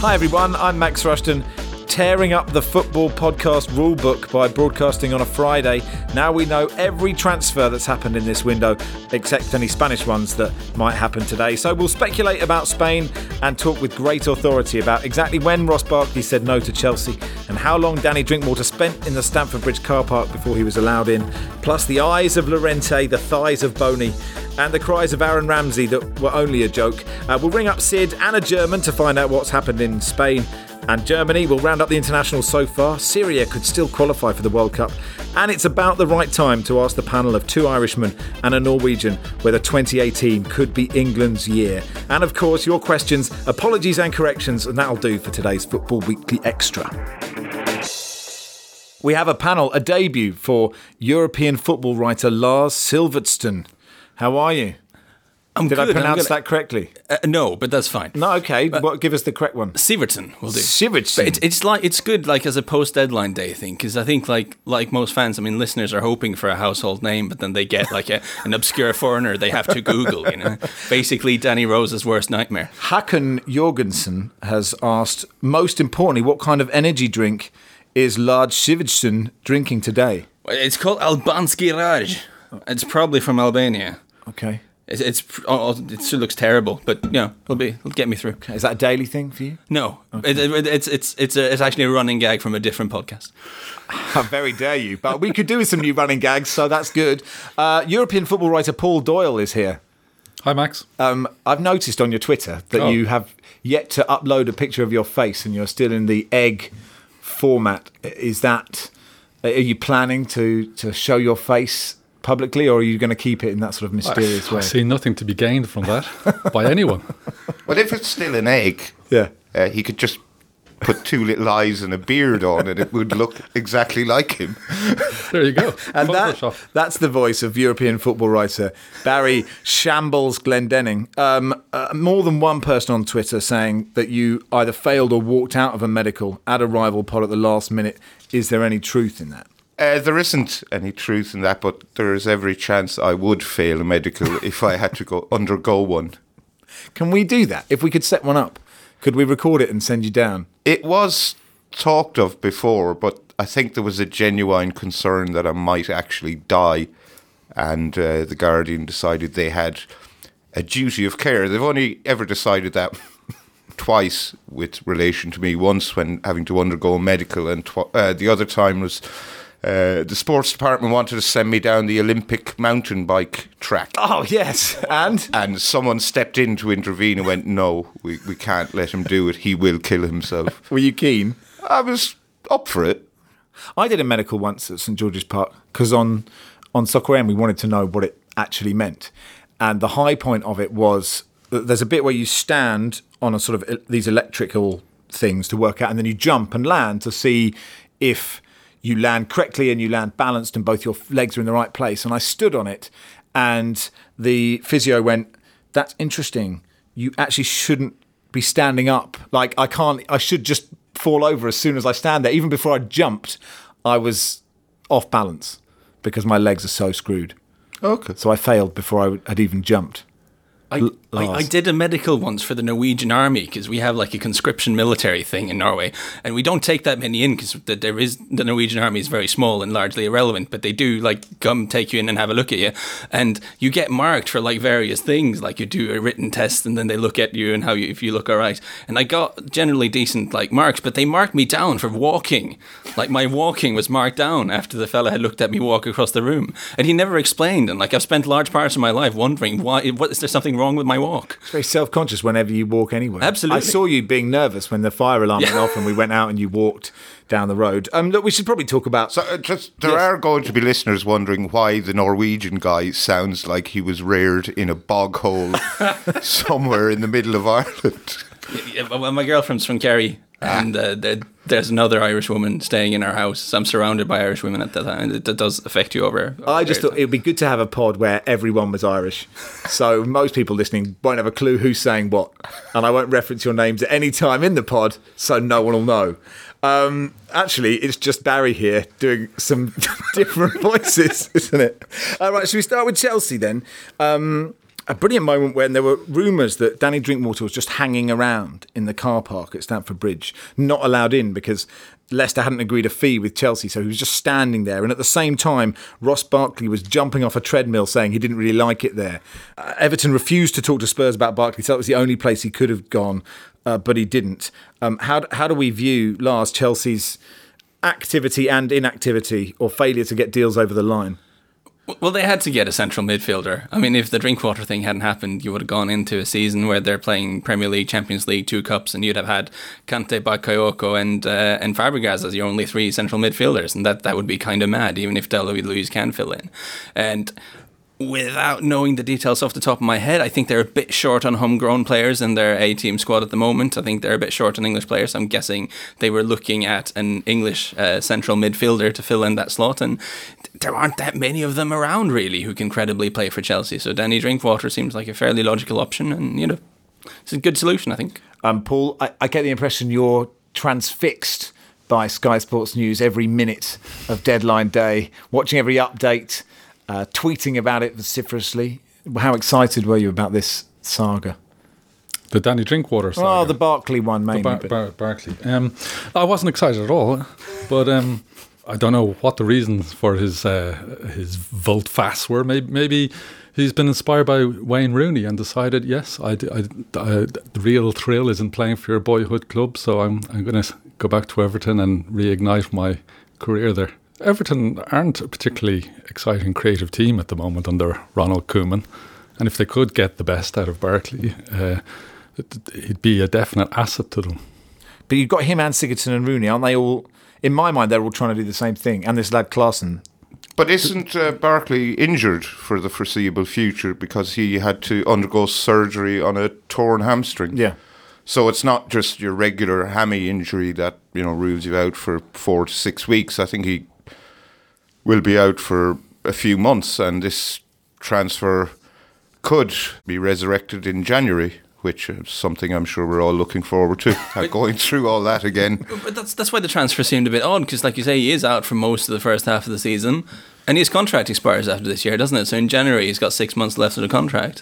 Hi everyone, I'm Max Rushton, tearing up the football podcast rulebook by broadcasting on a Friday. Now we know every transfer that's happened in this window, except any Spanish ones that might happen today. So we'll speculate about Spain and talk with great authority about exactly when Ross Barkley said no to Chelsea and how long Danny Drinkwater spent in the Stamford Bridge car park before he was allowed in, plus the eyes of Llorente, the thighs of Boney, and the cries of Aaron Ramsey that were only a joke. We'll ring up Sid and a German to find out what's happened in Spain and Germany. We'll round up the internationals so far. Syria could still qualify for the World Cup. And it's about the right time to ask the panel of two Irishmen and a Norwegian whether 2018 could be England's year. And of course, your questions, apologies and corrections, and that'll do for today's Football Weekly Extra. We have a panel, a debut for European football writer Lars Silvertson. How are you? Did I pronounce that correctly? No, but that's fine. No, okay. Give us the correct one. Sivertson will do. Sivertson. It's good like as a post-deadline day thing, because I think like most fans, I mean, listeners are hoping for a household name, but then they get like an obscure foreigner they have to Google, you know. Basically, Danny Rose's worst nightmare. Hakan Jorgensen has asked, most importantly, what kind of energy drink is Lars Sivertson drinking today? It's called Albanski Raj. It's probably from Albania. Okay. It still looks terrible, but you know, it'll get me through. Okay. Is that a daily thing for you? No, okay. It's actually a running gag from a different podcast. How very dare you! But we could do with some new running gags, so that's good. European football writer Paul Doyle is here. Hi, Max. I've noticed on your Twitter that you have yet to upload a picture of your face, and you're still in the egg format. Are you planning to show your face publicly, or are you going to keep it in that sort of mysterious way? I see nothing to be gained from that by anyone. Well, if it's still an egg, he could just put two little eyes and a beard on and it would look exactly like him. There you go. And that's the voice of European football writer Barry Shambles Glendenning. More than one person on Twitter saying that you either failed or walked out of a medical at a rival pod at the last minute. Is there any truth in that? There isn't any truth in that, but there is every chance I would fail a medical if I had to undergo one. Can we do that? If we could set one up, could we record it and send you down? It was talked of before, but I think there was a genuine concern that I might actually die, and the Guardian decided they had a duty of care. They've only ever decided that twice with relation to me, once when having to undergo a medical, and the other time was the sports department wanted to send me down the Olympic mountain bike track. Oh, yes. And someone stepped in to intervene and went, no, we can't let him do it. He will kill himself. Were you keen? I was up for it. I did a medical once at St George's Park because on Soccer AM we wanted to know what it actually meant. And the high point of it was that there's a bit where you stand on a sort of these electrical things to work out, and then you jump and land to see if you land correctly and you land balanced and both your legs are in the right place. And I stood on it and the physio went, that's interesting. You actually shouldn't be standing up. Like I should just fall over as soon as I stand there. Even before I jumped, I was off balance because my legs are so screwed. Okay. So I failed before I had even jumped. I did a medical once for the Norwegian army because we have like a conscription military thing in Norway, and we don't take that many in because the Norwegian army is very small and largely irrelevant, but they do like come take you in and have a look at you, and you get marked for like various things, like you do a written test and then they look at you and if you look all right, and I got generally decent like marks, but they marked me down for walking. Like my walking was marked down after the fella had looked at me walk across the room, and he never explained, and like I've spent large parts of my life wondering what is there something wrong with my walk. It's very self-conscious whenever you walk anywhere. Absolutely. I saw you being nervous when the fire alarm went off and we went out and you walked down the road. Look, we should probably talk about... So there are going to be listeners wondering why the Norwegian guy sounds like he was reared in a bog hole somewhere in the middle of Ireland. Well, my girlfriend's from Kerry, and there's another Irish woman staying in our house. So I'm surrounded by Irish women at that time. It does affect you over I just thought it would be good to have a pod where everyone was Irish. So most people listening won't have a clue who's saying what. And I won't reference your names at any time in the pod, so no one will know. Actually, it's just Barry here doing some different voices, isn't it? All right, should we start with Chelsea then? a brilliant moment when there were rumours that Danny Drinkwater was just hanging around in the car park at Stamford Bridge, not allowed in because Leicester hadn't agreed a fee with Chelsea, so he was just standing there. And at the same time, Ross Barkley was jumping off a treadmill saying he didn't really like it there. Everton refused to talk to Spurs about Barkley, so that was the only place he could have gone, but he didn't. How do we view, Lars, Chelsea's activity and inactivity or failure to get deals over the line? Well, they had to get a central midfielder. I mean, if the Drinkwater thing hadn't happened, you would have gone into a season where they're playing Premier League, Champions League, 2 cups, and you'd have had Kante, Bakayoko and Fabregas as your only 3 central midfielders, and that would be kind of mad, even if David Luiz can fill in. And without knowing the details off the top of my head, I think they're a bit short on homegrown players in their A-team squad at the moment. I think they're a bit short on English players. I'm guessing they were looking at an English central midfielder to fill in that slot, and there aren't that many of them around, really, who can credibly play for Chelsea. So Danny Drinkwater seems like a fairly logical option, and, it's a good solution, I think. Paul, I get the impression you're transfixed by Sky Sports News every minute of deadline day, watching every update, tweeting about it vociferously. How excited were you about this saga? The Danny Drinkwater saga? Oh, the Barkley one, mainly. Barkley. I wasn't excited at all, but I don't know what the reasons for his volte-face were. Maybe he's been inspired by Wayne Rooney and decided, yes, the real thrill is in playing for your boyhood club, so I'm going to go back to Everton and reignite my career there. Everton aren't a particularly exciting creative team at the moment under Ronald Koeman, and if they could get the best out of Barkley, he'd be a definite asset to them. But you've got him and Sigurdsson and Rooney, aren't they all? In my mind, they're all trying to do the same thing, and this lad Klaassen. But isn't Barkley injured for the foreseeable future because he had to undergo surgery on a torn hamstring? Yeah. So it's not just your regular hammy injury that rules you out for 4 to 6 weeks. I think he will be out for a few months, and this transfer could be resurrected in January, which is something I'm sure we're all looking forward to, going through all that again. But that's why the transfer seemed a bit odd, because like you say, he is out for most of the first half of the season, and his contract expires after this year, doesn't it? So in January, he's got 6 months left of the contract.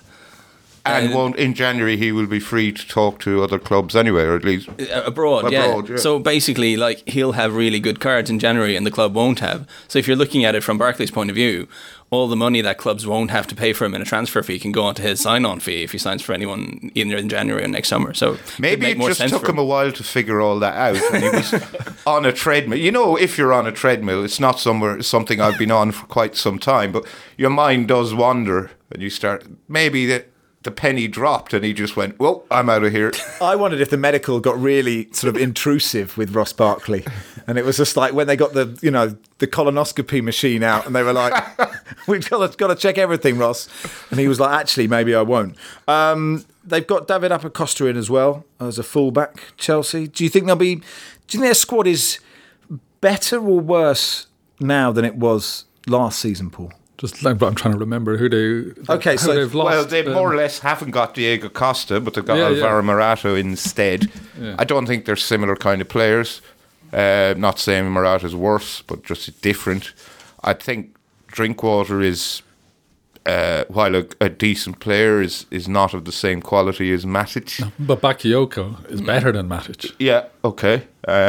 And in January, he will be free to talk to other clubs anyway, or at least abroad, yeah. So basically, he'll have really good cards in January and the club won't have. So if you're looking at it from Barkley's point of view, all the money that clubs won't have to pay for him in a transfer fee can go onto his sign-on fee if he signs for anyone either in January or next summer. So maybe it just took him a while to figure all that out, and he was on a treadmill. If you're on a treadmill, it's not something I've been on for quite some time, but your mind does wander, and you start maybe the penny dropped and he just went, well, I'm out of here. I wondered if the medical got really sort of intrusive with Ross Barkley, and it was just like when they got the colonoscopy machine out and they were like, we've got to check everything, Ross. And he was like, actually, maybe I won't. They've got David Acosta in as well as a fullback, Chelsea. Do you think their squad is better or worse now than it was last season, Paul? Just like I'm trying to remember who they've lost. Well, they more or less haven't got Diego Costa, but they've got Alvaro Morata instead. Yeah. I don't think they're similar kind of players. Not saying Morata's worse, but just different. I think Drinkwater is, while a decent player, is not of the same quality as Matic. No, but Bakayoko is better than Matic. Yeah, okay.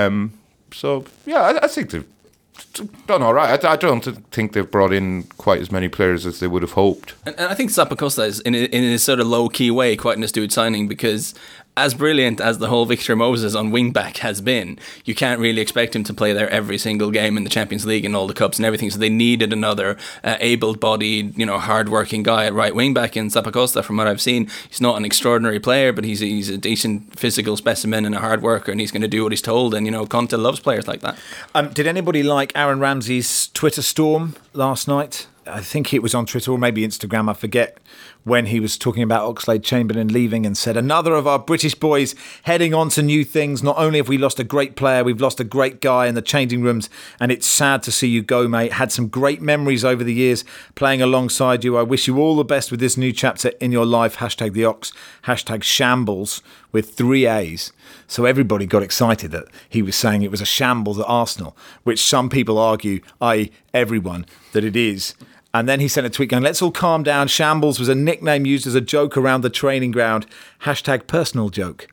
I think they've done all right. I don't think they've brought in quite as many players as they would have hoped. And I think Zappacosta is, in a sort of low-key way, quite an astute signing, because as brilliant as the whole Victor Moses on wing-back has been, you can't really expect him to play there every single game in the Champions League and all the cups and everything, so they needed another able-bodied, hard-working guy at right wing-back. In Zappacosta, from what I've seen, he's not an extraordinary player, but he's a decent physical specimen and a hard worker, and he's going to do what he's told, and, Conte loves players like that. Did anybody like Aaron Ramsey's Twitter storm last night? I think it was on Twitter or maybe Instagram, I forget, when he was talking about Oxlade-Chamberlain leaving and said, another of our British boys heading on to new things. Not only have we lost a great player, we've lost a great guy in the changing rooms, and it's sad to see you go, mate. Had some great memories over the years playing alongside you. I wish you all the best with this new chapter in your life. Hashtag the Ox, hashtag shambles with 3 A's. So everybody got excited that he was saying it was a shambles at Arsenal, which some people argue, i.e. everyone, that it is. And then he sent a tweet going, "Let's all calm down. Shambles was a nickname used as a joke around the training ground. # personal joke."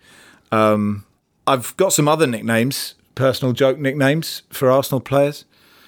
I've got some other nicknames, personal joke nicknames for Arsenal players.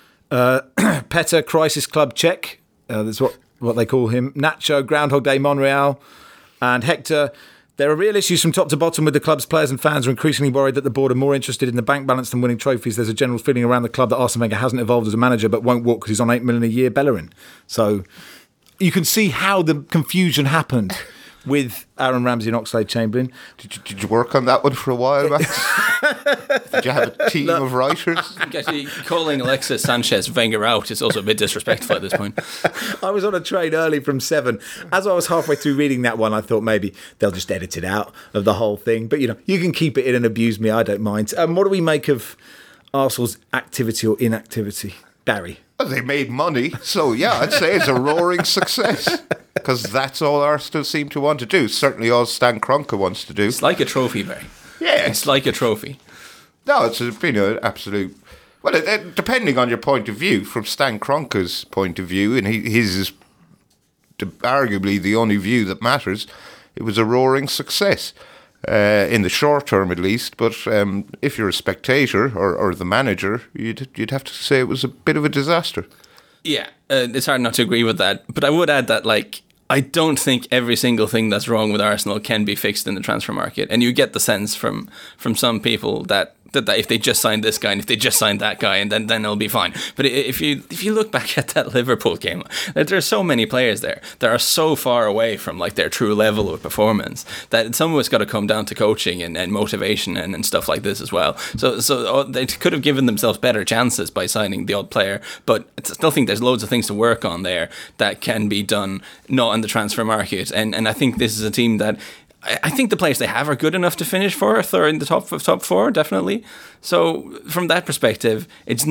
Petter, Crisis Club Czech. That's what they call him. Nacho, Groundhog Day Monreal. And Hector. There are real issues from top to bottom with the club's players and fans are increasingly worried that the board are more interested in the bank balance than winning trophies. There's a general feeling around the club that Arsene Wenger hasn't evolved as a manager but won't walk because he's on $8 million a year Bellerin. So you can see how the confusion happened with Aaron Ramsey and Oxlade-Chamberlain. Did you work on that one for a while, Max? Did you have a team of writers? Actually, calling Alexis Sanchez Wenger out is also a bit disrespectful at this point. I was on a train early from 7. As I was halfway through reading that one, I thought maybe they'll just edit it out of the whole thing. But, you can keep it in and abuse me. I don't mind. What do we make of Arsenal's activity or inactivity? Barry? Well, they made money. So, yeah, I'd say it's a roaring success. Because that's all Arsenal seem to want to do. Certainly all Stan Kroenke wants to do. It's like a trophy, Barry. Yeah. It's like a trophy. No, it's an absolute... Well, depending on your point of view, from Stan Kroenke's point of view, and his is arguably the only view that matters, it was a roaring success. In the short term, at least. But if you're a spectator or the manager, you'd have to say it was a bit of a disaster. Yeah, it's hard not to agree with that. But I would add that, I don't think every single thing that's wrong with Arsenal can be fixed in the transfer market. And you get the sense from some people that if they just signed this guy and if they just signed that guy, and then it'll be fine. But if you look back at that Liverpool game, there's so many players there that are so far away from their true level of performance that some of it's got to come down to coaching and motivation and stuff like this as well. So they could have given themselves better chances by signing the odd player, but I still think there's loads of things to work on there that can be done not in the transfer market. And I think this is a team that I think the players they have are good enough to finish 4th or in the top 4, definitely. So from that perspective, it's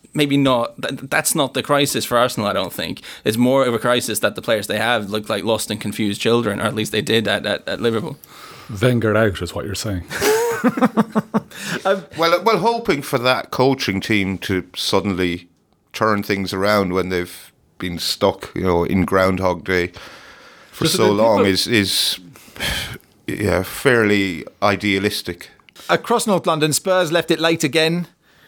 that's not the crisis for Arsenal, I don't think. It's more of a crisis that the players they have look like lost and confused children, or at least they did at Liverpool. Wenger out is what you're saying. Well, hoping for that coaching team to suddenly turn things around when they've been stuck, in Groundhog Day for so long is fairly idealistic. Across North London, Spurs left it late again.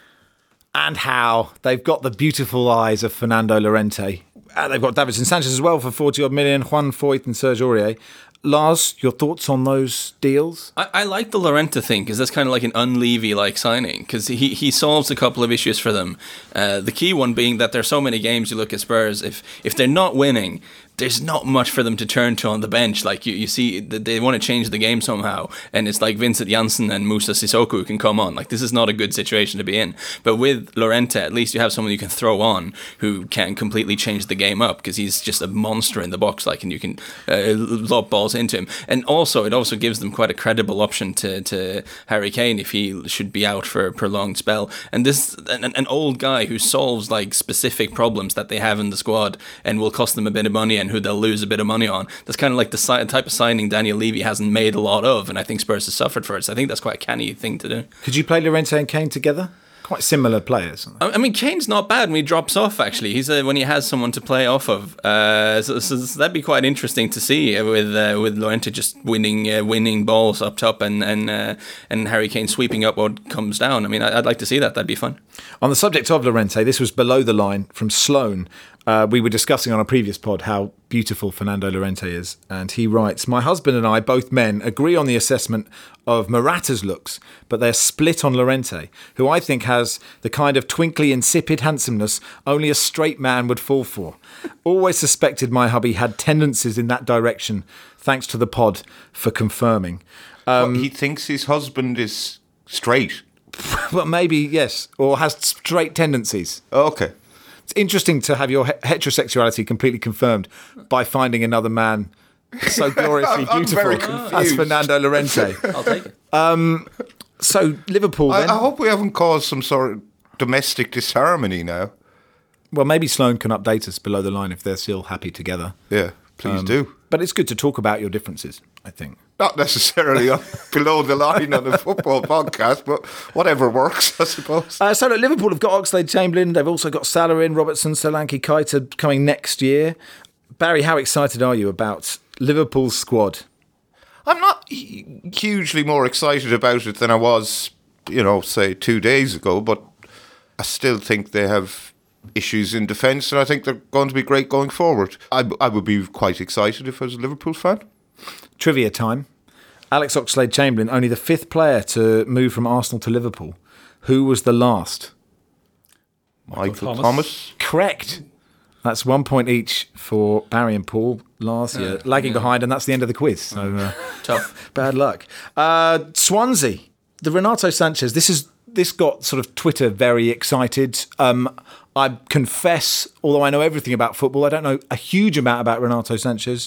And how? They've got the beautiful eyes of Fernando Llorente. They've got Davinson Sanchez as well for 40 odd million, Juan Foyth and Serge Aurier. Lars, your thoughts on those deals? I like the Llorente thing because that's kind of like an un-Levy-like signing because he solves a couple of issues for them. The key one being that there's so many games you look at Spurs, if they're not winning, there's not much for them to turn to on the bench. Like you see that they want to change the game somehow, and it's like Vincent Janssen and Moussa Sissoko who can come on. Like this is not a good situation to be in. But with Llorente, at least you have someone you can throw on who can completely change the game up because he's just a monster in the box. And you can lob balls into him. And also, it also gives them quite a credible option to Harry Kane if he should be out for a prolonged spell. And this an old guy who solves specific problems that they have in the squad and will cost them a bit of money and who they'll lose a bit of money on. That's kind of like the type of signing Daniel Levy hasn't made a lot of, and I think Spurs has suffered for it. So I think that's quite a canny thing to do. Could you play Llorente and Kane together? Quite similar players. I mean, Kane's not bad when he drops off, actually. He's when he has someone to play off of. So that'd be quite interesting to see with Llorente just winning balls up top and Harry Kane sweeping up what comes down. I mean, I'd like to see that. That'd be fun. On the subject of Llorente, this was below the line from Sloan. We were discussing on a previous pod how beautiful Fernando Llorente is, and he writes, "My husband and I, both men, agree on the assessment of Morata's looks, but they're split on Llorente, who I think has the kind of twinkly, insipid handsomeness only a straight man would fall for. Always suspected my hubby had tendencies in that direction. Thanks to the pod for confirming." He thinks his husband is straight. Well, maybe, yes, or has straight tendencies. Okay. It's interesting to have your heterosexuality completely confirmed by finding another man so gloriously beautiful as Fernando Llorente. I'll take it. So Liverpool then. I hope we haven't caused some sort of domestic disharmony now. Well, maybe Sloan can update us below the line if they're still happy together. Yeah, please do. But it's good to talk about your differences, I think. Not necessarily below the line on a football podcast, but whatever works, I suppose. So look, Liverpool have got Oxlade-Chamberlain. They've also got Salah in, Robertson, Solanke, Keita coming next year. Barry, how excited are you about Liverpool's squad? I'm not hugely more excited about it than I was, say 2 days ago, but I still think they have issues in defence, and I think they're going to be great going forward. I would be quite excited if I was a Liverpool fan. Trivia time. Alex Oxlade-Chamberlain, only the 5th player to move from Arsenal to Liverpool. Who was the last? Michael Thomas. Correct. That's 1 point each for Barry and Paul. Lars, lagging behind, and that's the end of the quiz. So tough. Bad luck. Swansea, the Renato Sanchez. This got sort of Twitter very excited. I confess, although I know everything about football, I don't know a huge amount about Renato Sanchez.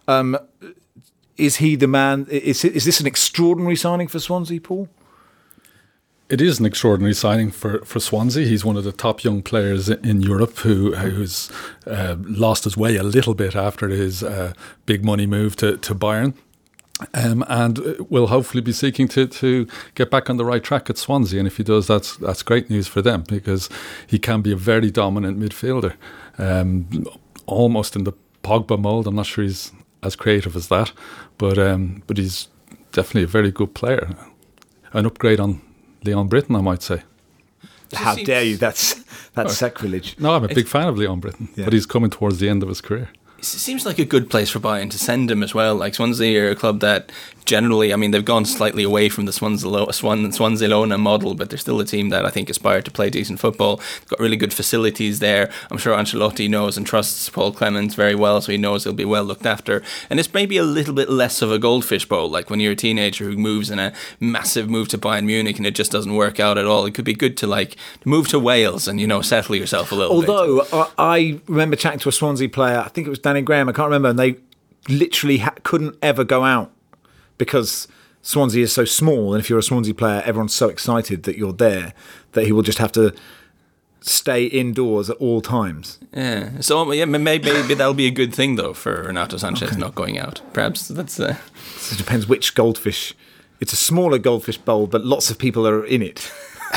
Is he the man? Is this an extraordinary signing for Swansea, Paul? It is an extraordinary signing for Swansea. He's one of the top young players in Europe who's lost his way a little bit after his big money move to Bayern. And will hopefully be seeking to get back on the right track at Swansea. And if he does, that's great news for them, because he can be a very dominant midfielder, almost in the Pogba mould. I'm not sure he's as creative as that, but he's definitely a very good player. An upgrade on Leon Britton, I might say. How dare you? That's sacrilege. No, I'm a big fan of Leon Britton, but he's coming towards the end of his career. It seems like a good place for Bayern to send him as well. Like Swansea are a club that generally, I mean, they've gone slightly away from the Swansea-Lona model, but they're still a team that I think aspire to play decent football. They've got really good facilities there. I'm sure Ancelotti knows and trusts Paul Clemens very well, so he knows he'll be well looked after. And it's maybe a little bit less of a goldfish bowl, like when you're a teenager who moves in a massive move to Bayern Munich and it just doesn't work out at all. It could be good to move to Wales and, settle yourself a little bit. Although I remember chatting to a Swansea player, I think it was Danny Graham, I can't remember, and they literally couldn't ever go out because Swansea is so small, and if you're a Swansea player, everyone's so excited that you're there that he will just have to stay indoors at all times. Yeah, so maybe that'll be a good thing though for Renato Sanchez not going out. Perhaps that's. So it depends which goldfish. It's a smaller goldfish bowl, but lots of people are in it.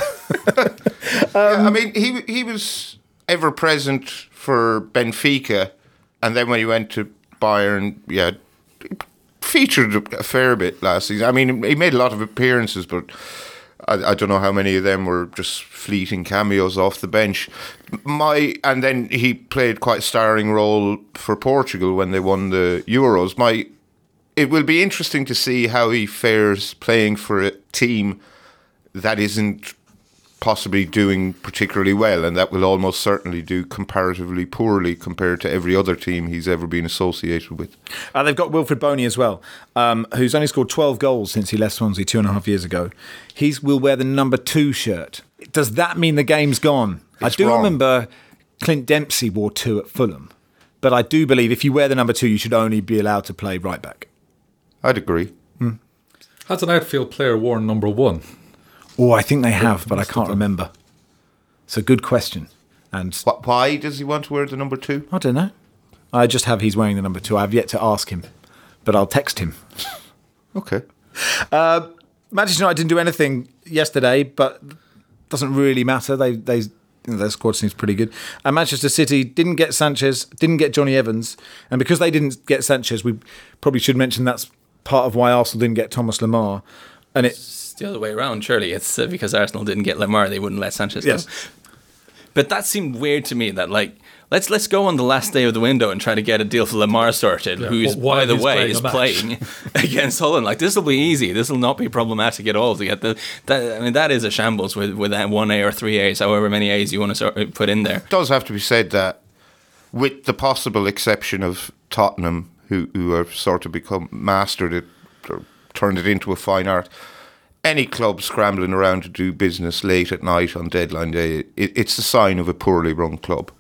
I mean, he was ever present for Benfica, and then when he went to Bayern, featured a fair bit last season. I mean, he made a lot of appearances, but I don't know how many of them were just fleeting cameos off the bench. And then he played quite a starring role for Portugal when they won the Euros. It will be interesting to see how he fares playing for a team that isn't possibly doing particularly well, and that will almost certainly do comparatively poorly compared to every other team he's ever been associated with. They've got Wilfred Boney as well, who's only scored 12 goals since he left Swansea 2.5 years ago. He will wear the number 2 shirt. Does that mean the game's gone? I do remember Clint Dempsey wore 2 at Fulham, but I do believe if you wear the number 2, you should only be allowed to play right back. I'd agree. Has an outfield player worn number 1? Oh, I think they have, but I can't remember. It's a good question. And why does he want to wear the number 2? I don't know. I just have he's wearing the number 2. I've yet to ask him, but I'll text him. Okay. Manchester United didn't do anything yesterday, but doesn't really matter. Their squad seems pretty good. And Manchester City didn't get Sanchez, didn't get Johnny Evans, and because they didn't get Sanchez, we probably should mention that's part of why Arsenal didn't get Thomas Lemar. And it's the other way around, surely. It's because Arsenal didn't get Lemar, they wouldn't let Sanchez go. Yes. But that seemed weird to me, that let's go on the last day of the window and try to get a deal for Lemar sorted, who's, by the way, is playing against Holland. This will be easy. This will not be problematic at all to get that is a shambles with that 1A or 3As, however many A's you want to put in there. It does have to be said that, with the possible exception of Tottenham, who have sort of mastered it, or turned it into a fine art, any club scrambling around to do business late at night on deadline day, it's a sign of a poorly run club.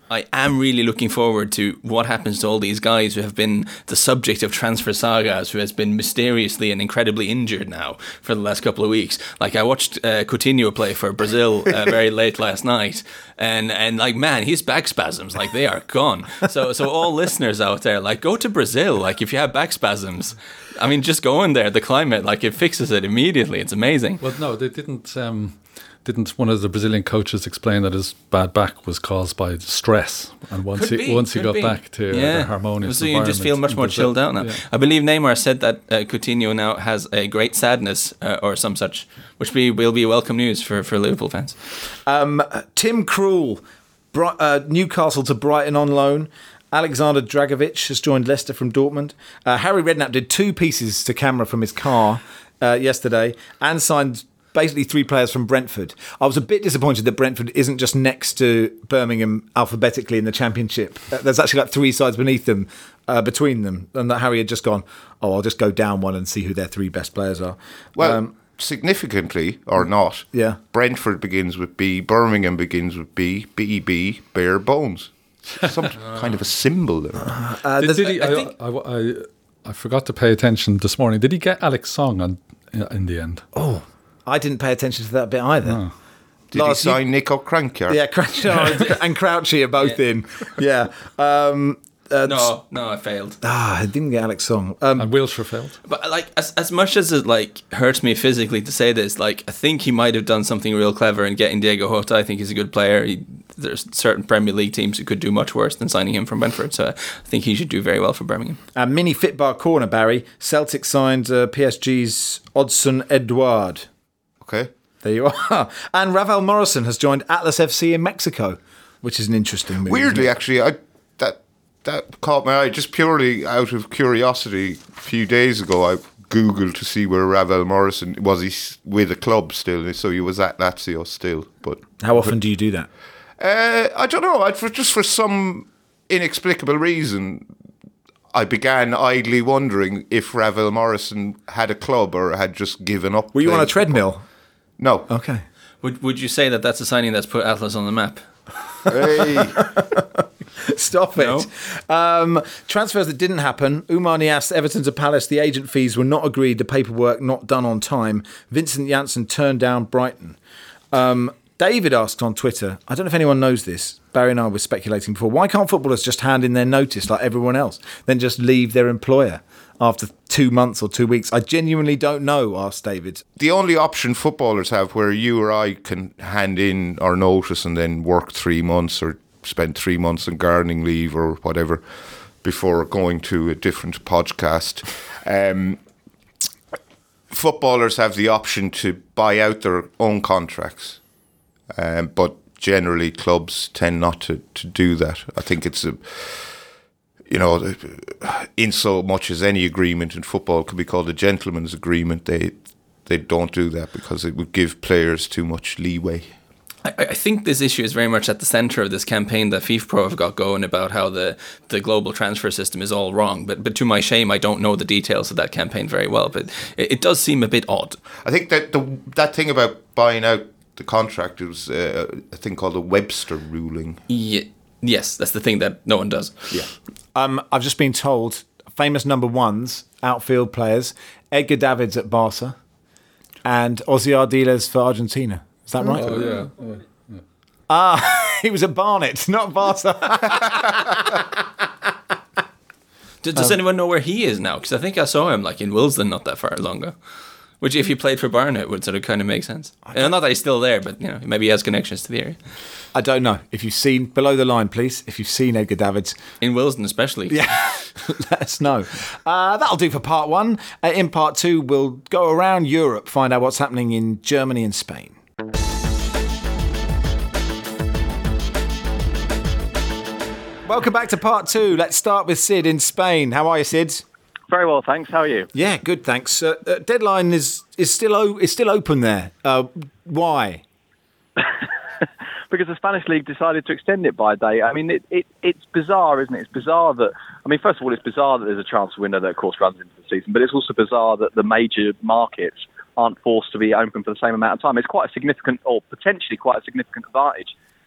I am really looking forward to what happens to all these guys who have been the subject of transfer sagas, who has been mysteriously and incredibly injured now for the last couple of weeks. Like, I watched Coutinho play for Brazil very late last night, and like, man, his back spasms, like, they are gone. So all listeners out there, like, go to Brazil. Like, if you have back spasms, I mean, just go in there. The climate, like, it fixes it immediately. It's amazing. Well, no, they didn't. Didn't one of the Brazilian coaches explain that his bad back was caused by stress, and once he got back to a harmonious so you just feel much more chilled out now. Yeah. I believe Neymar said that Coutinho now has a great sadness or some such, which will be welcome news for Liverpool fans. Tim Krul, Newcastle to Brighton on loan. Alexander Dragovic has joined Leicester from Dortmund. Harry Redknapp did 2 pieces to camera from his car yesterday and signed basically 3 players from Brentford. I was a bit disappointed that Brentford isn't just next to Birmingham alphabetically in the Championship. There's actually like 3 sides beneath them, between them, and that Harry had just gone, I'll just go down one and see who their 3 best players are. Well, significantly or not, yeah, Brentford begins with B, Birmingham begins with B, B, bare bones. Some kind of a symbol there. I forgot to pay attention this morning. Did he get Alex Song in the end? Oh, I didn't pay attention to that bit either. Oh. Did he sign Nico Crancher? Yeah, Crancher and Crouchy are both in. Yeah. No, I failed. I didn't get Alex Song. And Wilshere failed. But like, as much as it like hurts me physically to say this, like, I think he might have done something real clever in getting Diego Jota. I think he's a good player. There's certain Premier League teams who could do much worse than signing him from Brentford. So I think he should do very well for Birmingham. Mini Fitbar corner, Barry. Celtic signed PSG's Odsonne Edouard. Okay. There you are. And Ravel Morrison has joined Atlas FC in Mexico, which is an interesting move. Weirdly, actually, that caught my eye just purely out of curiosity. A few days ago, I Googled to see where Ravel Morrison was. He with a club still, so he was at Lazio still. But how often do you do that? I don't know. Just for some inexplicable reason, I began idly wondering if Ravel Morrison had a club or had just given up. Were you on a treadmill? No. Okay. Would you say that that's a signing that's put Atlas on the map? Hey. Stop it. No. Transfers that didn't happen. Oumar Niasse, Everton to Palace. The agent fees were not agreed. The paperwork not done on time. Vincent Janssen turned down Brighton. David asked on Twitter, I don't know if anyone knows this, Barry and I were speculating before, why can't footballers just hand in their notice like everyone else, then just leave their employer after 2 months or 2 weeks? I genuinely don't know, asked David. The only option footballers have where you or I can hand in our notice and then work 3 months or spend 3 months on gardening leave or whatever before going to a different podcast. Footballers have the option to buy out their own contracts. But generally, clubs tend not to do that. I think it's in so much as any agreement in football can be called a gentleman's agreement, they don't do that because it would give players too much leeway. I think this issue is very much at the centre of this campaign that FIFPro have got going about how the global transfer system is all wrong. But to my shame, I don't know the details of that campaign very well. But it does seem a bit odd. I think that that thing about buying out the contract was a thing called the Webster ruling. Yeah, yes, that's the thing that no one does. Yeah. I've just been told famous number ones, outfield players, Edgar Davids at Barca and Ozzy Ardiles for Argentina. Is that right? Oh, yeah. He was at Barnet, not Barca. Does anyone know where he is now? Because I think I saw him like in Willesden not that far long ago. Which, if he played for Barnet, would sort of kind of make sense. Not that he's still there, but maybe he has connections to the area. I don't know. If you've seen below the line, please. If you've seen Edgar Davids in Willesden, especially, yeah, let us know. That'll do for part 1. In part 2, we'll go around Europe, find out what's happening in Germany and Spain. Welcome back to part 2. Let's start with Sid in Spain. How are you, Sid? Very well, thanks. How are you? Yeah, good, thanks. Deadline is still open there. Why? Because the Spanish League decided to extend it by a day. I mean, it's bizarre, isn't it? It's bizarre that, first of all, it's bizarre that there's a transfer window that, of course, runs into the season, but it's also bizarre that the major markets aren't forced to be open for the same amount of time. It's quite a significant, or potentially quite a significant advantage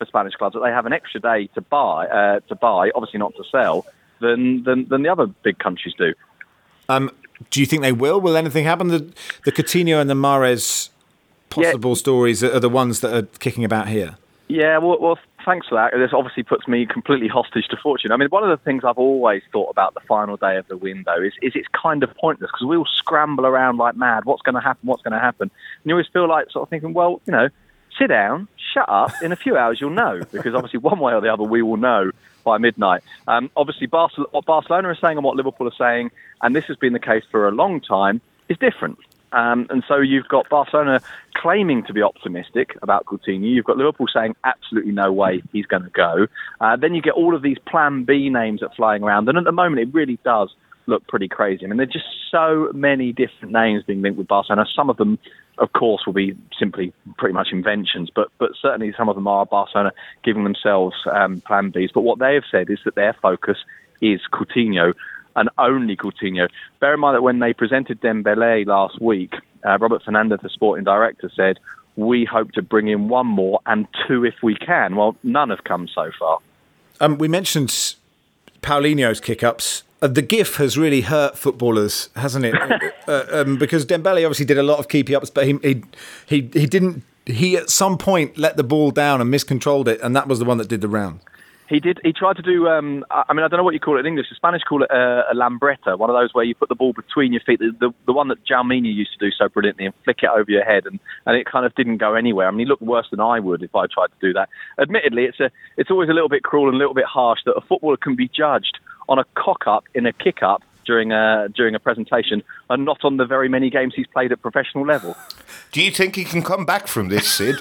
for Spanish clubs that they have an extra day to buy, obviously not to sell, than the other big countries do. Do you think they will? Will anything happen? The Coutinho and the Mahrez possible stories are the ones that are kicking about here. Yeah, well, thanks for that. This obviously puts me completely hostage to fortune. I mean, one of the things I've always thought about the final day of the window is it's kind of pointless because we all scramble around like mad. What's going to happen? What's going to happen? And you always feel like sort of thinking, well, sit down, shut up. In a few hours, you'll know, because obviously one way or the other, we will know by midnight. Obviously, what Barcelona are saying and what Liverpool are saying, and this has been the case for a long time, is different. And so you've got Barcelona claiming to be optimistic about Coutinho. You've got Liverpool saying absolutely no way he's going to go. Then you get all of these Plan B names that are flying around. And at the moment, it really does look pretty crazy. I mean, there's just so many different names being linked with Barcelona. Some of them, of course, will be simply pretty much inventions, but certainly some of them are Barcelona giving themselves Plan Bs. But what they have said is that their focus is Coutinho, and only Coutinho. Bear in mind that when they presented Dembélé last week, Robert Fernandez, the sporting director, said, we hope to bring in one more and two if we can. Well, none have come so far. We mentioned Paulinho's kick-ups. The GIF has really hurt footballers, hasn't it? Because Dembélé obviously did a lot of keepy-ups, but he didn't. He at some point let the ball down and miscontrolled it, and that was the one that did the round. He did. He tried to do. I mean, I don't know what you call it in English. The Spanish call it a lambretta, one of those where you put the ball between your feet. The one that Jalmini used to do so brilliantly, and flick it over your head, and it kind of didn't go anywhere. I mean, he looked worse than I would if I tried to do that. Admittedly, it's always a little bit cruel and a little bit harsh that a footballer can be judged on a cock-up in a kick-up during a presentation, and not on the very many games he's played at professional level. Do you think he can come back from this, Sid?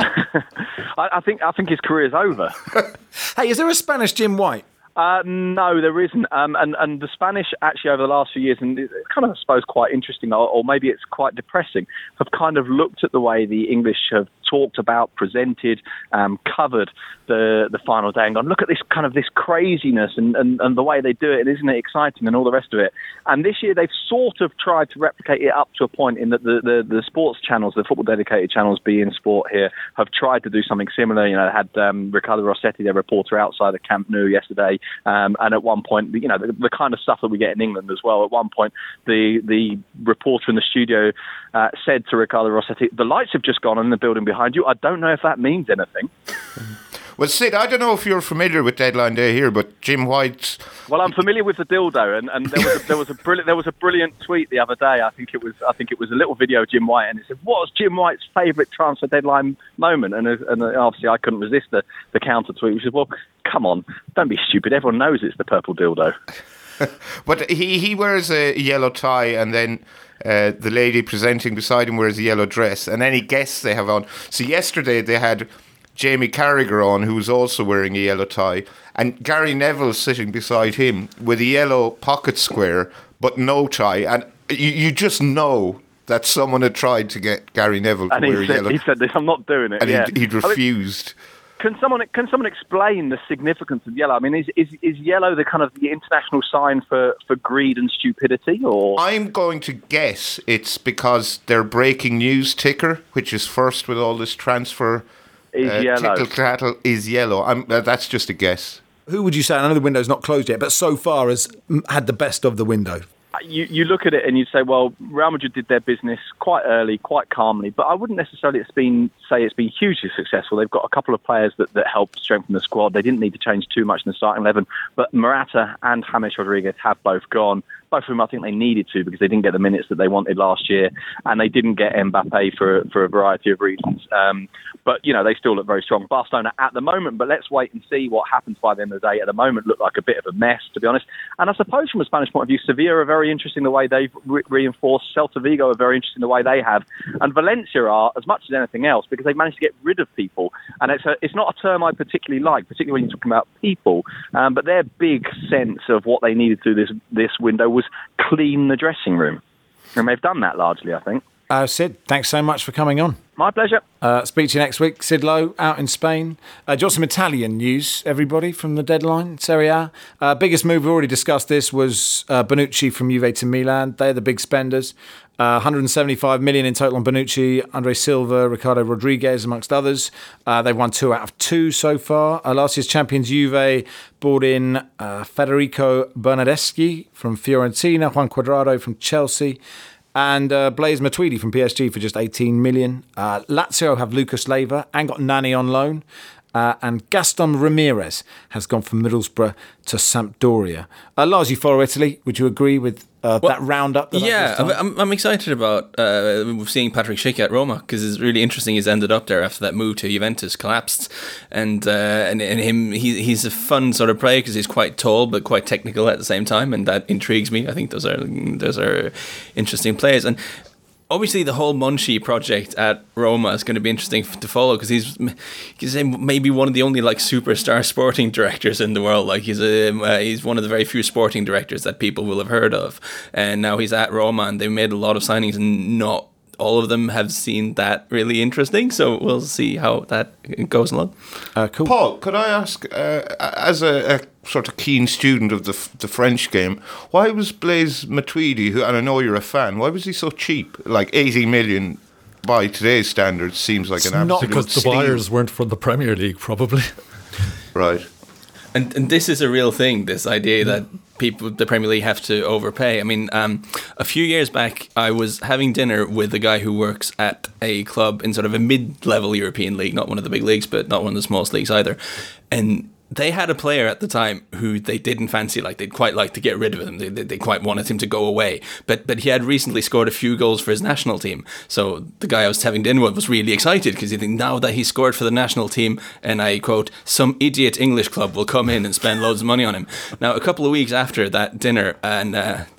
I think his career is over. Hey, is there a Spanish Jim White? No, there isn't. And the Spanish, actually, over the last few years, and it's kind of, I suppose, quite interesting, or maybe it's quite depressing, have kind of looked at the way the English have talked about, presented, covered the final day, and gone, look at this kind of this craziness and the way they do it, and isn't it exciting, and all the rest of it. And this year they've sort of tried to replicate it up to a point in that the sports channels, the football dedicated channels, beIN Sport here, have tried to do something similar. They had Ricardo Rossetti, their reporter, outside the Camp Nou yesterday, and at one point, the kind of stuff that we get in England as well. At one point, the reporter in the studio said to Ricardo Rossetti, "The lights have just gone on in the building behind you. I don't know if that means anything." Well, Sid, I don't know if you're familiar with Deadline Day here, but Jim White. Well, I'm familiar with the dildo, and there was a brilliant tweet the other day. I think it was a little video of Jim White, and it said, "What's Jim White's favourite transfer deadline moment?" And obviously I couldn't resist the counter tweet, which is, "Well, come on, don't be stupid. Everyone knows it's the purple dildo." But he wears a yellow tie, and then the lady presenting beside him wears a yellow dress, and any guests they have on. So yesterday they had Jamie Carragher on, who was also wearing a yellow tie, and Gary Neville sitting beside him with a yellow pocket square but no tie, and you just know that someone had tried to get Gary Neville to wear a yellow. He said this, "I'm not doing it," and he'd refused. Can someone explain the significance of yellow? I mean, is yellow the kind of the international sign for greed and stupidity? Or I'm going to guess it's because their breaking news ticker, which is first with all this transfer, is yellow. Tickle is yellow. That's just a guess. Who would you say? I know the window's not closed yet, but so far has had the best of the window. You look at it and you say, well, Real Madrid did their business quite early, quite calmly, but I wouldn't necessarily say it's been hugely successful. They've got a couple of players that helped strengthen the squad. They didn't need to change too much in the starting 11, but Morata and James Rodriguez have both gone. Both of them, I think they needed to, because they didn't get the minutes that they wanted last year, and they didn't get Mbappe for a variety of reasons. But, they still look very strong. Barcelona at the moment, but let's wait and see what happens by the end of the day. At the moment, look like a bit of a mess, to be honest. And I suppose from a Spanish point of view, Sevilla are very interesting the way they've reinforced. Celta Vigo are very interesting the way they have. And Valencia are, as much as anything else, because they've managed to get rid of people. And it's not a term I particularly like, particularly when you're talking about people. But their big sense of what they needed to do this window was clean the dressing room. And they've done that largely, I think. Sid, thanks so much for coming on. My pleasure. Speak to you next week. Sid Lowe out in Spain. Got some Italian news, everybody, from the deadline. Serie A. Biggest move, we already discussed this, was Bonucci from Juve to Milan. They're the big spenders. 175 million in total on Bonucci, Andre Silva, Ricardo Rodriguez, amongst others. They've won 2 out of 2 so far. Last year's champions Juve brought in Federico Bernardeschi from Fiorentina, Juan Cuadrado from Chelsea, and Blaise Matuidi from PSG for just 18 million. Lazio have Lucas Leiva and got Nani on loan. And Gaston Ramirez has gone from Middlesbrough to Sampdoria. Lars, you follow Italy. Would you agree with that roundup? I'm excited about seeing Patrick Schick at Roma, because it's really interesting. He's ended up there after that move to Juventus collapsed, and him, he's a fun sort of player because he's quite tall but quite technical at the same time, and that intrigues me. I think those are interesting players. And obviously, the whole Monchi project at Roma is going to be interesting to follow, because he's maybe one of the only superstar sporting directors in the world. He's one of the very few sporting directors that people will have heard of, and now he's at Roma, and they've made a lot of signings, and not all of them have seen that really interesting. So we'll see how that goes along. Cool. Paul, could I ask, as a sort of keen student of the French game, why was Blaise Matuidi, who, and I know you're a fan, why was he so cheap? 80 million by today's standards seems like an absolute because the steal. buyers weren't from the Premier League, probably. Right. And this is a real thing, this idea that the Premier League have to overpay. I mean, a few years back, I was having dinner with a guy who works at a club in sort of a mid-level European league, not one of the big leagues, but not one of the smallest leagues either. And they had a player at the time who they didn't fancy, they'd quite like to get rid of him. They quite wanted him to go away. But he had recently scored a few goals for his national team. So the guy I was having dinner with was really excited, because he think now that he scored for the national team, and I quote, some idiot English club will come in and spend loads of money on him. Now, a couple of weeks after that dinner, and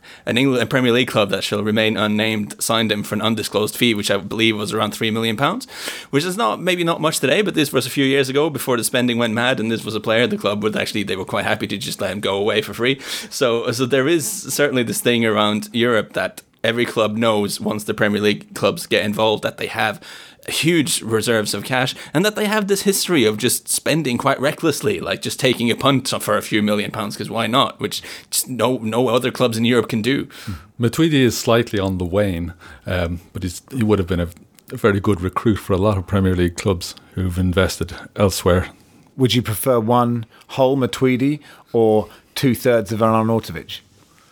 a Premier League club that shall remain unnamed signed him for an undisclosed fee, which I believe was around £3 million, which is maybe not much today, but this was a few years ago before the spending went mad, and this was a player the club would actually, they were quite happy to just let him go away for free. So there is certainly this thing around Europe that every club knows, once the Premier League clubs get involved, that they have huge reserves of cash, and that they have this history of just spending quite recklessly, just taking a punt for a few £1 million, because why not, which just no other clubs in Europe can do. Matuidi is slightly on the wane, but he would have been a very good recruit for a lot of Premier League clubs who've invested elsewhere. Would you prefer one whole Matuidi or 2/3 of Arnautovic?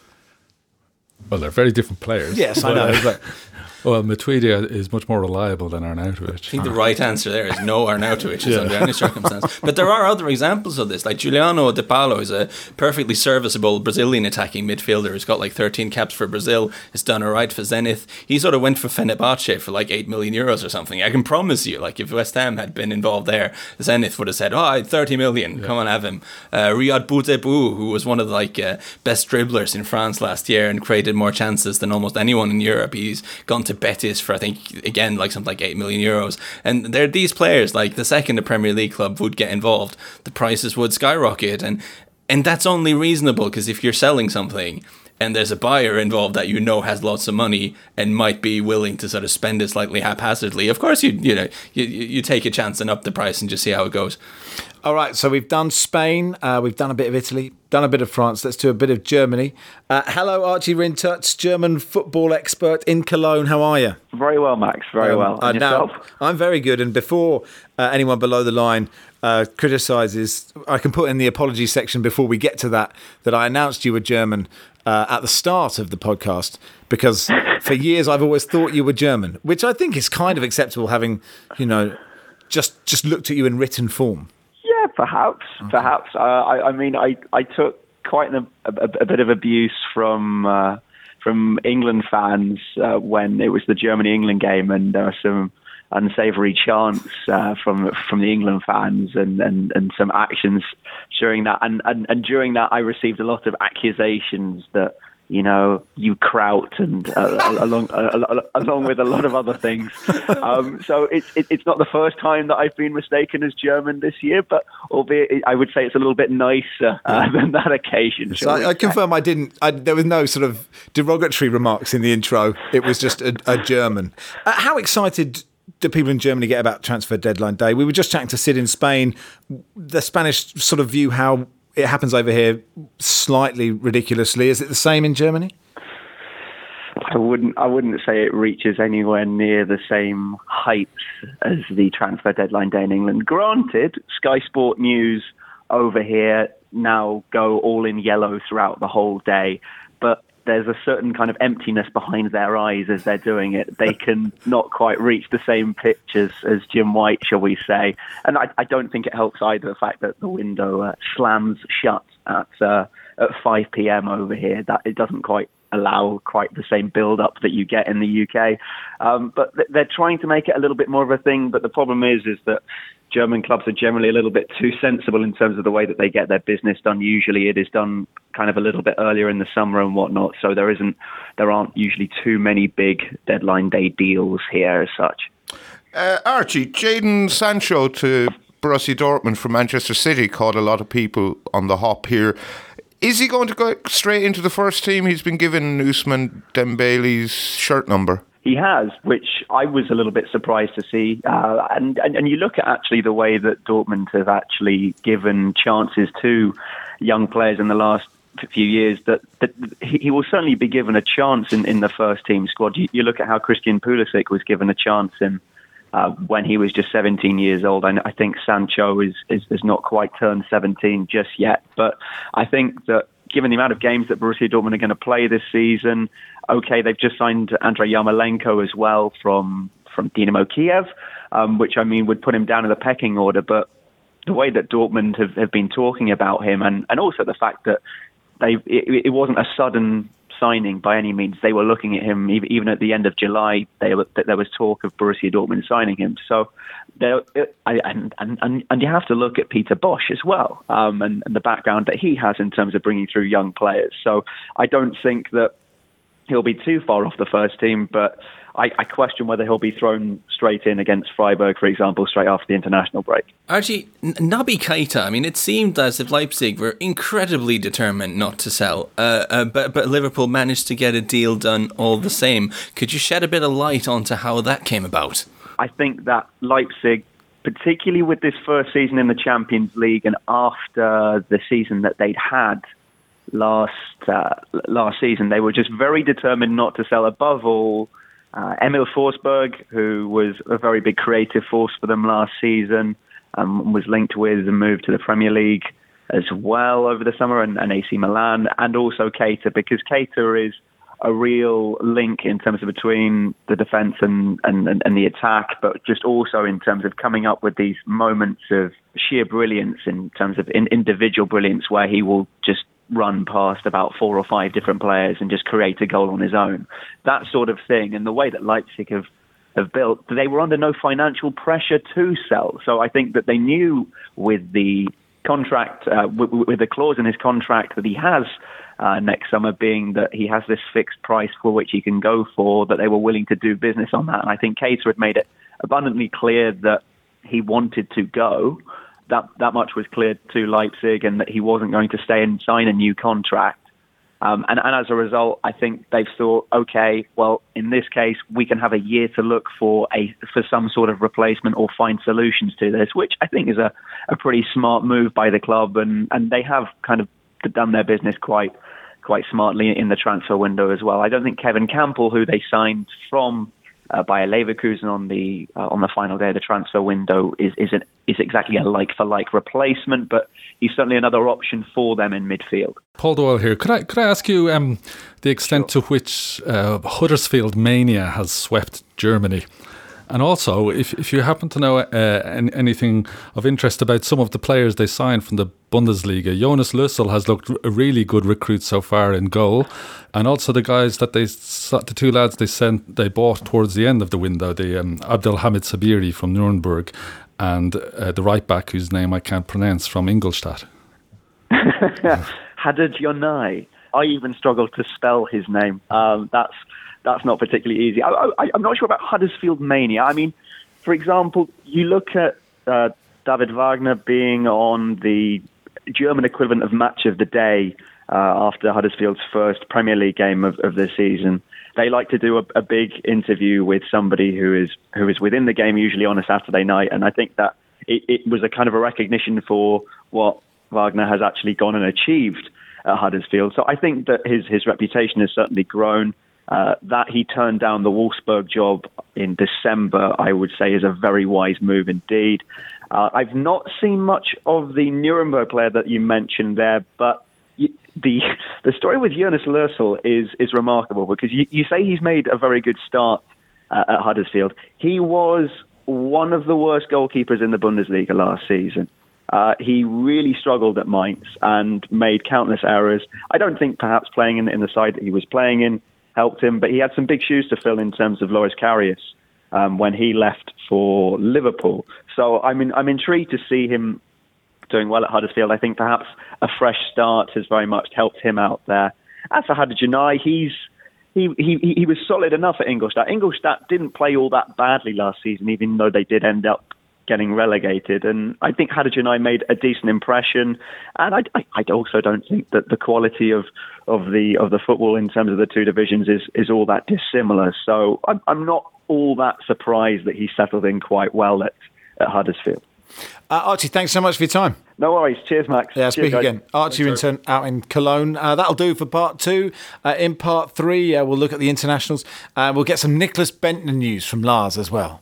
Well, they're very different players. Yes, I know. But well, Matuidi is much more reliable than Arnautovic. I think the right answer there is no Arnautovic is under any circumstance. But there are other examples of this. Giuliano De Paulo is a perfectly serviceable Brazilian attacking midfielder who's got 13 caps for Brazil. Has done all right for Zenit. He sort of went for Fenerbahce for €8 million or something. I can promise you, if West Ham had been involved there, Zenit would have said, 30 million, come on, have him. Riyad Bouzebou, who was one of the best dribblers in France last year and created more chances than almost anyone in Europe. He's gone to Betis for, I think, again, something like €8 million. And there are these players, the second a Premier League club would get involved, the prices would skyrocket. And that's only reasonable, because if you're selling something and there's a buyer involved that has lots of money and might be willing to sort of spend it slightly haphazardly, of course you take a chance and up the price and just see how it goes. All right, so we've done Spain, we've done a bit of Italy, done a bit of France. Let's do a bit of Germany. Hello, Archie Rintutz, German football expert in Cologne. How are you? Very well, Max. Very well. And yourself? Now, I'm very good. And before anyone below the line criticises, I can put in the apology section before we get to that I announced you were German at the start of the podcast, because for years I've always thought you were German, which I think is kind of acceptable, having, just looked at you in written form. Yeah, perhaps. Okay. Perhaps. I took quite a bit of abuse from England fans when it was the Germany-England game, and there were some unsavoury chants from the England fans and some actions during that. And during that, I received a lot of accusations that you Kraut and along with a lot of other things. So it's not the first time that I've been mistaken as German this year, but albeit I would say it's a little bit nicer than that occasion. So I confirm there was no sort of derogatory remarks in the intro. It was just a German. How excited do people in Germany get about transfer deadline day? We were just chatting to Sid in Spain. The Spanish sort of view how it happens over here slightly ridiculously. Is it the same in Germany? I wouldn't say it reaches anywhere near the same heights as the transfer deadline day in England. Granted, Sky Sport News over here now go all in yellow throughout the whole day, but there's a certain kind of emptiness behind their eyes as they're doing it. They can not quite reach the same pitch as Jim White, shall we say. And I don't think it helps either, the fact that the window slams shut at 5 p.m. over here, that it doesn't quite allow quite the same build-up that you get in the UK. But they're trying to make it a little bit more of a thing, but the problem is that German clubs are generally a little bit too sensible in terms of the way that they get their business done. Usually it is done kind of a little bit earlier in the summer and whatnot, so there aren't usually too many big deadline day deals here as such. Archie, Jadon Sancho to Borussia Dortmund from Manchester City caught a lot of people on the hop here. Is he going to go straight into the first team? He's been given Ousmane Dembele's shirt number. He has, which I was a little bit surprised to see. And you look at actually the way that Dortmund have actually given chances to young players in the last few years, that he will certainly be given a chance in the first team squad. You look at how Christian Pulisic was given a chance when he was just 17 years old. I think Sancho is not quite turned 17 just yet. But I think that given the amount of games that Borussia Dortmund are going to play this season, okay, they've just signed Andrei Yarmolenko as well from Dynamo Kiev, which would put him down in the pecking order. But the way that Dortmund have been talking about him, and also the fact that it wasn't a sudden signing by any means. They were looking at him even at the end of July. There was talk of Borussia Dortmund signing him. So, and you have to look at Peter Bosch as well, and the background that he has in terms of bringing through young players. So I don't think that he'll be too far off the first team, but I question whether he'll be thrown straight in against Freiburg, for example, straight after the international break. Archie, Naby Keita, it seemed as if Leipzig were incredibly determined not to sell, but Liverpool managed to get a deal done all the same. Could you shed a bit of light onto how that came about? I think that Leipzig, particularly with this first season in the Champions League and after the season that they'd had last season, they were just very determined not to sell. Above all, Emil Forsberg, who was a very big creative force for them last season, was linked with a move to the Premier League as well over the summer, and AC Milan, and also Keita, because Keita is a real link in terms of between the defence and the attack, but just also in terms of coming up with these moments of sheer brilliance, in terms of individual brilliance, where he will just run past about 4 or 5 different players and just create a goal on his own. That sort of thing. And the way that Leipzig have built, they were under no financial pressure to sell. So I think that they knew with the contract, with the clause in his contract that he has next summer, being that he has this fixed price for which he can go for, that they were willing to do business on that. And I think Keita had made it abundantly clear that he wanted to go. That much was clear to Leipzig, and that he wasn't going to stay and sign a new contract. And as a result, I think they've thought, okay, well, in this case, we can have a year to look for some sort of replacement or find solutions to this, which I think is a pretty smart move by the club, and they have kind of done their business quite smartly in the transfer window as well. I don't think Kevin Campbell, who they signed from Bayer Leverkusen on the final day of the transfer window, is exactly a like-for-like replacement, but he's certainly another option for them in midfield. Paul Doyle here. Could I ask you the extent to which Huddersfield mania has swept Germany? And also, if you happen to know anything of interest about some of the players they signed from the Bundesliga. Jonas Lössl has looked a really good recruit so far in goal, and also the guys that the 2 lads they bought towards the end of the window, the Abdelhamid Sabiri from Nuremberg, and the right back whose name I can't pronounce from Ingolstadt. Haddad Yonai. I even struggle to spell his name. That's not particularly easy. I'm not sure about Huddersfield mania. I mean, for example, you look at David Wagner being on the German equivalent of Match of the Day after Huddersfield's first Premier League game of the season. They like to do a big interview with somebody who is within the game, usually on a Saturday night, and I think that it was a kind of a recognition for what Wagner has actually gone and achieved at Huddersfield. So I think that his reputation has certainly grown. That he turned down the Wolfsburg job in December, I would say, is a very wise move indeed. I've not seen much of the Nuremberg player that you mentioned there, but the story with Jonas Lössl is remarkable, because you say he's made a very good start at Huddersfield. He was one of the worst goalkeepers in the Bundesliga last season. He really struggled at Mainz and made countless errors. I don't think perhaps playing in the side that he was playing in helped him, but he had some big shoes to fill in terms of Loris Karius when he left for Liverpool. So I'm intrigued to see him doing well at Huddersfield. I think perhaps a fresh start has very much helped him out there. As for Haderjanai, he was solid enough at Ingolstadt. Ingolstadt didn't play all that badly last season, even though they did end up getting relegated, and I think Haderjanai made a decent impression. And I also don't think that the quality of the football in terms of the two divisions is all that dissimilar. So I'm not all that surprised that he settled in quite well at Huddersfield. Archie, thanks so much for your time. No worries. Cheers, Max. Yeah, speak Cheers, again. Archie out in Cologne. That'll do for part 2. In part 3, we'll look at the internationals. We'll get some Nicholas Bentner news from Lars as well.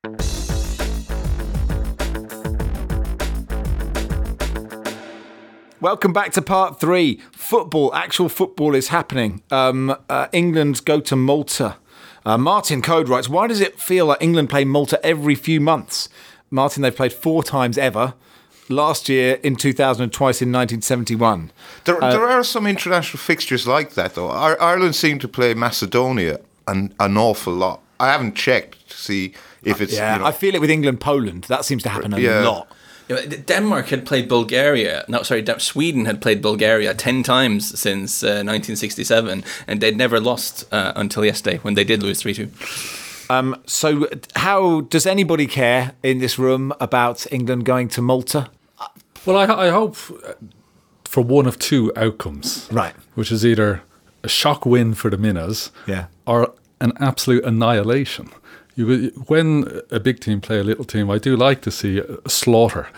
Welcome back to part 3. Football, actual football is happening. England go to Malta. Martin Code writes, why does it feel like England play Malta every few months? Martin, they've played 4 times ever. Last year in 2000 and twice in 1971. There are some international fixtures like that, though. Ireland seem to play Macedonia an awful lot. I haven't checked to see if it's... Yeah, I feel it with England-Poland. That seems to happen a lot. Denmark had played Sweden had played Bulgaria 10 times since 1967, and they'd never lost until yesterday when they did lose 3-2. So how does anybody care in this room about England going to Malta? Well, I hope for one of two outcomes. Right. Which is either a shock win for the Minnows or an absolute annihilation. When a big team play a little team, I do like to see a slaughter.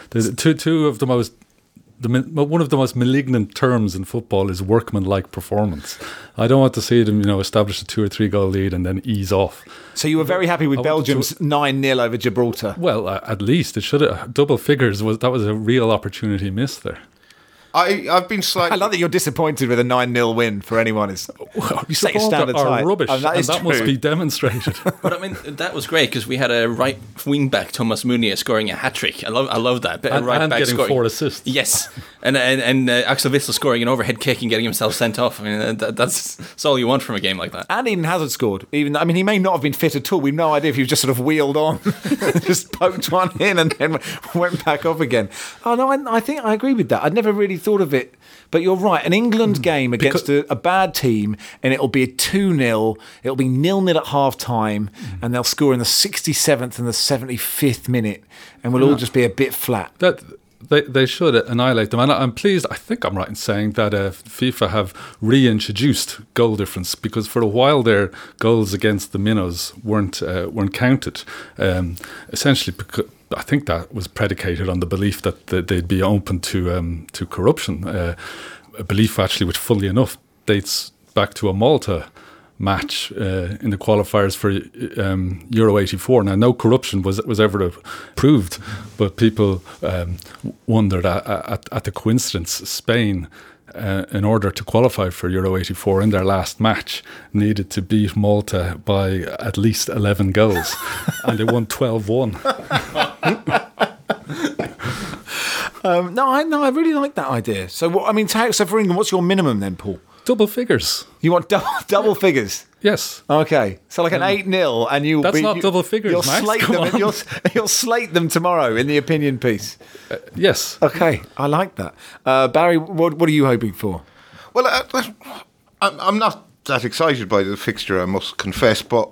One of the most malignant terms in football is workmanlike performance. I don't want to see them, establish a 2 or 3 goal lead and then ease off. So you were very happy with Belgium's 9-0 over Gibraltar? Well, at least it should have. Double figures was a real opportunity missed there. I've been slightly... I love that you're disappointed with a 9-0 win for anyone. You set your standards high. Rubbish, and that must be demonstrated. But I mean, that was great because we had a right wing back, Thomas Meunier, scoring a hat-trick. I love that. And getting scoring 4 assists. Yes, and Axel Witsel scoring an overhead kick and getting himself sent off. I mean, that's all you want from a game like that. And Eden Hazard scored. He may not have been fit at all. We've no idea if he was just sort of wheeled on, just poked one in and then went back off again. Oh no, I think I agree with that. I'd never really thought of it. But you're right, an England game against a bad team, and it'll be a 2-0, it'll be 0-0 at half-time, and they'll score in the 67th and the 75th minute, and we'll all just be a bit flat. They should annihilate them. And I'm pleased, I think I'm right in saying that FIFA have reintroduced goal difference, because for a while their goals against the Minnows weren't counted. Essentially because I think that was predicated on the belief that they'd be open to corruption. A belief actually which, funnily enough, dates back to a Malta match in the qualifiers for Euro 84. Now, no corruption was ever proved, but people wondered at the coincidence. Spain, in order to qualify for Euro 84 in their last match, needed to beat Malta by at least 11 goals, and they won 12-1. No, I really like that idea. So, so for England, what's your minimum then, Paul? Double figures. You want double figures? Yes. Okay. So like an 8-0, and you'll that's not double figures, you'll Max. Slate them. You'll slate them tomorrow in the opinion piece. Yes. Okay, I like that. Barry, what are you hoping for? Well, I'm not that excited by the fixture, I must confess, but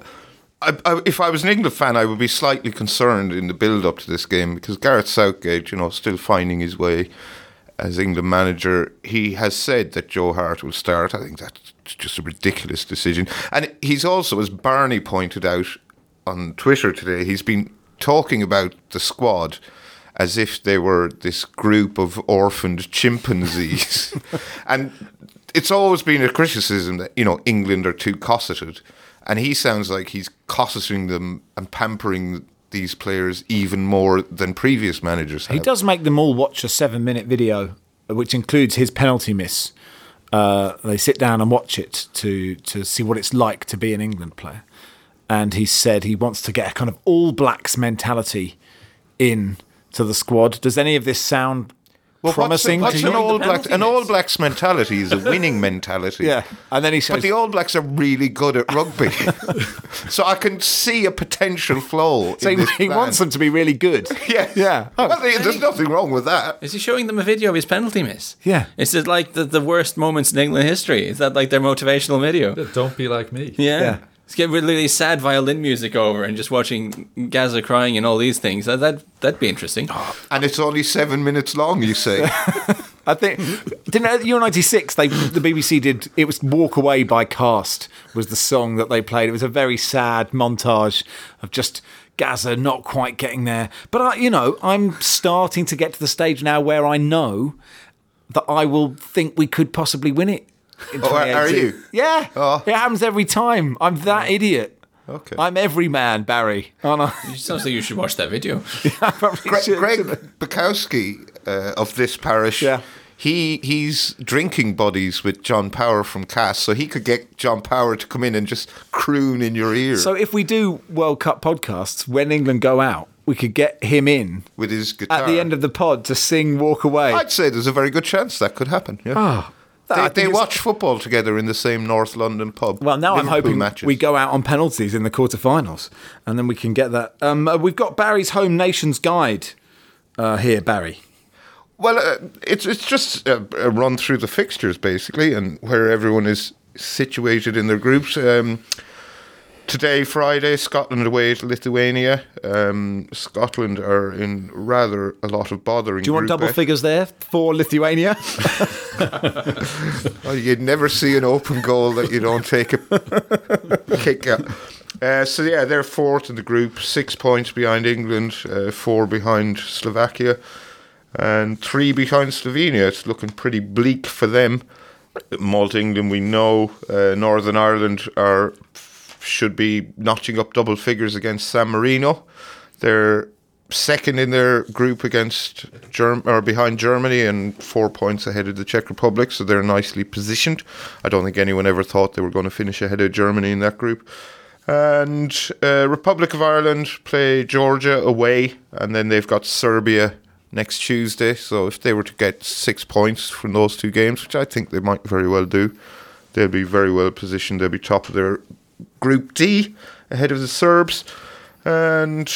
if I was an England fan, I would be slightly concerned in the build-up to this game because Gareth Southgate, still finding his way as England manager. He has said that Joe Hart will start. I think that's just a ridiculous decision. And he's also, as Barney pointed out on Twitter today, he's been talking about the squad as if they were this group of orphaned chimpanzees. And it's always been a criticism that, England are too cosseted. And he sounds like he's cosseting them and pampering these players even more than previous managers have. He does make them all watch a 7-minute video, which includes his penalty miss. They sit down and watch it to see what it's like to be an England player. And he said he wants to get a kind of All Blacks mentality in to the squad. Does any of this sound promising? What's an All Blacks mentality is a winning mentality. Yeah, and then he says, but the All Blacks are really good at rugby, so I can see a potential flaw. So he wants them to be really good. Yeah. Oh. Well, there's nothing wrong with that. Is he showing them a video of his penalty miss? Yeah. Is it like the worst moments in England history? Is that like their motivational video? Don't be like me. Yeah. It's getting really sad violin music over and just watching Gaza crying and all these things. That'd be interesting. And it's only 7 minutes long, you say? I think, didn't Euro 96, the BBC did, it was Walk Away by Cast was the song that they played. It was a very sad montage of just Gaza not quite getting there. But, I'm starting to get to the stage now where I know that I will think we could possibly win it. Are you? Yeah. Oh. It happens every time. I'm that idiot. Okay. I'm every man, Barry. Oh, no. It sounds like you should watch that video. Greg Bukowski of this parish, he's drinking buddies with John Power from Cass, so he could get John Power to come in and just croon in your ear. So if we do World Cup podcasts, when England go out, we could get him in with his guitar at the end of the pod to sing Walk Away. I'd say there's a very good chance that could happen. Yeah. They watch football together in the same North London pub. Well, now Liverpool I'm hoping matches. we go out on penalties in the quarterfinals, and then we can get that. We've got Barry's Home Nations Guide here, Barry. Well, it's just a run through the fixtures, basically, and where everyone is situated in their groups. Today, Friday, Scotland away to Lithuania. Scotland are in rather a lot of bothering. Do you want double figures there for Lithuania? Well, you'd never see an open goal that you don't take a kick at. They're fourth in the group, 6 points behind England, 4 behind Slovakia, and 3 behind Slovenia. It's looking pretty bleak for them. Malta, England, we know. Northern Ireland should be notching up double figures against San Marino. They're second in their group against behind Germany and 4 points ahead of the Czech Republic, so they're nicely positioned. I don't think anyone ever thought they were going to finish ahead of Germany in that group. And Republic of Ireland play Georgia away, and then they've got Serbia next Tuesday. So if they were to get 6 points from those two games, which I think they might very well do, they'll be very well positioned. They'll be top of their Group D ahead of the Serbs. And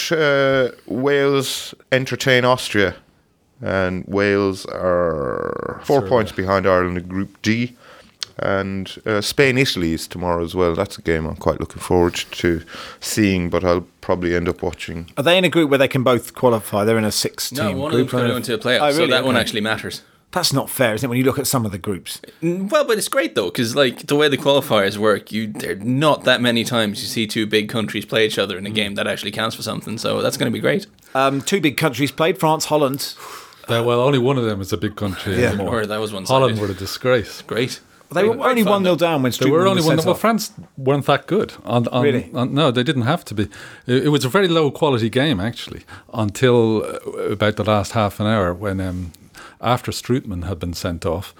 Wales entertain Austria, and Wales are 4 points behind Ireland in Group D. And Spain-Italy is tomorrow as well. That's a game I'm quite looking forward to seeing, but I'll probably end up watching. Are they in a group where they can both qualify? They're in a 6-team group. No, one of them's going to go into a playoff, so that one actually matters. That's not fair, isn't it, when you look at some of the groups? Well, but it's great, though, because like the way the qualifiers work, there are not that many times you see two big countries play each other in a game that actually counts for something, so that's going to be great. Two big countries played, France, Holland. Well, only one of them is a big country anymore. Or that was one-sided. Holland were a disgrace. Great. They were only 1-0 down when They were only 1-0. Well, France weren't that good. Really? No, they didn't have to be. It was a very low quality game, actually, until about the last half an hour when... after Strootman had been sent off,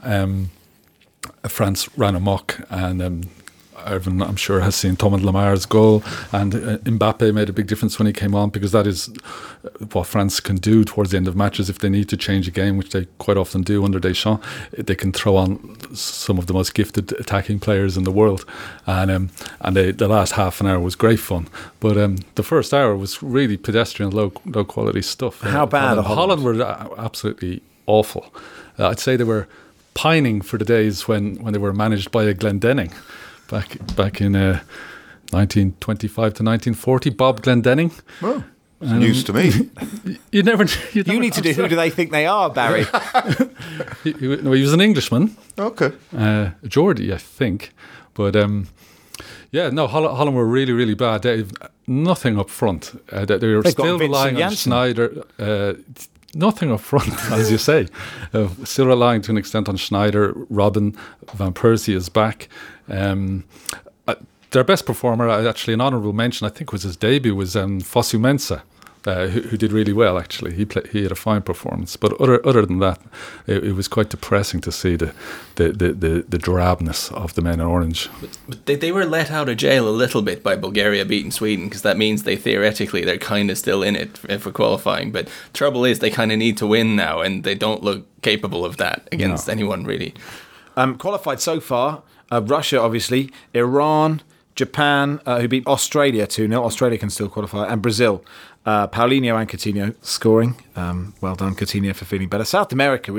France ran amok, and Irvin, I'm sure, has seen Thomas Lemar's goal, and Mbappe made a big difference when he came on, because that is what France can do towards the end of matches. If they need to change a game, which they quite often do under Deschamps, they can throw on some of the most gifted attacking players in the world, and the last half an hour was great fun, but the first hour was really pedestrian, low quality stuff. How bad? Holland were absolutely awful. I'd say they were pining for the days when they were managed by a Glendenning back in 1925 to 1940. Bob Glendenning. Oh. News to me. You need to do who do they think they are, Barry? he was an Englishman. Okay. Geordie, I think. But Holland were really, really bad. They've nothing up front. They were still relying on Schneider. Nothing up front, as you say. Still relying to an extent on Schneider. Robin Van Persie is back. Their best performer, actually an honourable mention, I think was his debut, was Fosu Mensah, who did really well, actually. He had a fine performance. But other than that, it was quite depressing to see the drabness of the men in orange. But they were let out of jail a little bit by Bulgaria beating Sweden, because that means they're kind of still in it for qualifying. But trouble is, they kind of need to win now, and they don't look capable of that against anyone, really. Qualified so far, Russia, obviously, Iran, Japan, who beat Australia 2-0. Australia can still qualify. And Brazil. Paulinho and Coutinho scoring. Well done, Coutinho, for feeling better. South America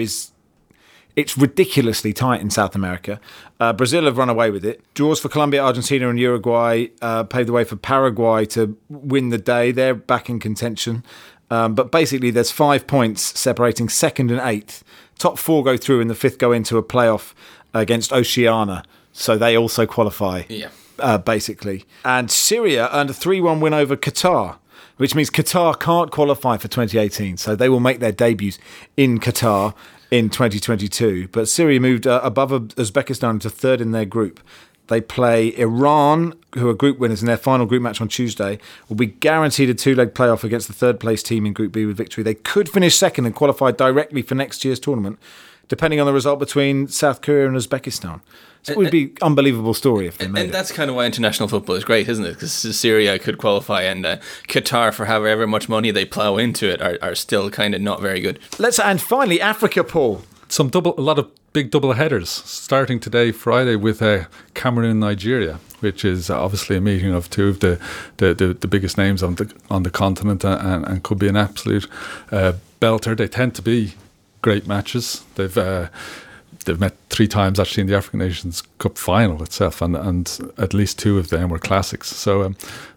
it's ridiculously tight in South America. Brazil have run away with it. Draws for Colombia, Argentina and Uruguay paved the way for Paraguay to win the day. They're back in contention. But basically, there's 5 points separating second and eighth. Top four go through and the fifth go into a playoff against Oceania. So they also qualify. Yeah. Basically. And Syria earned a 3-1 win over Qatar, which means Qatar can't qualify for 2018. So they will make their debuts in Qatar in 2022. But Syria moved above Uzbekistan to third in their group. They play Iran, who are group winners in their final group match on Tuesday, will be guaranteed a two-leg playoff against the third-place team in Group B with victory. They could finish second and qualify directly for next year's tournament, depending on the result between South Korea and Uzbekistan. So it would be an unbelievable story if they made it. And that's kind of why international football is great, isn't it? Because Syria could qualify, and Qatar, for however much money they plough into it, are still kind of not very good. And finally, Africa, Paul. A lot of big double headers starting today, Friday, with Cameroon, Nigeria, which is obviously a meeting of two of the biggest names on the continent, and could be an absolute belter. They tend to be great matches. They've met 3 times actually in the African Nations Cup final itself, and at least 2 of them were classics. So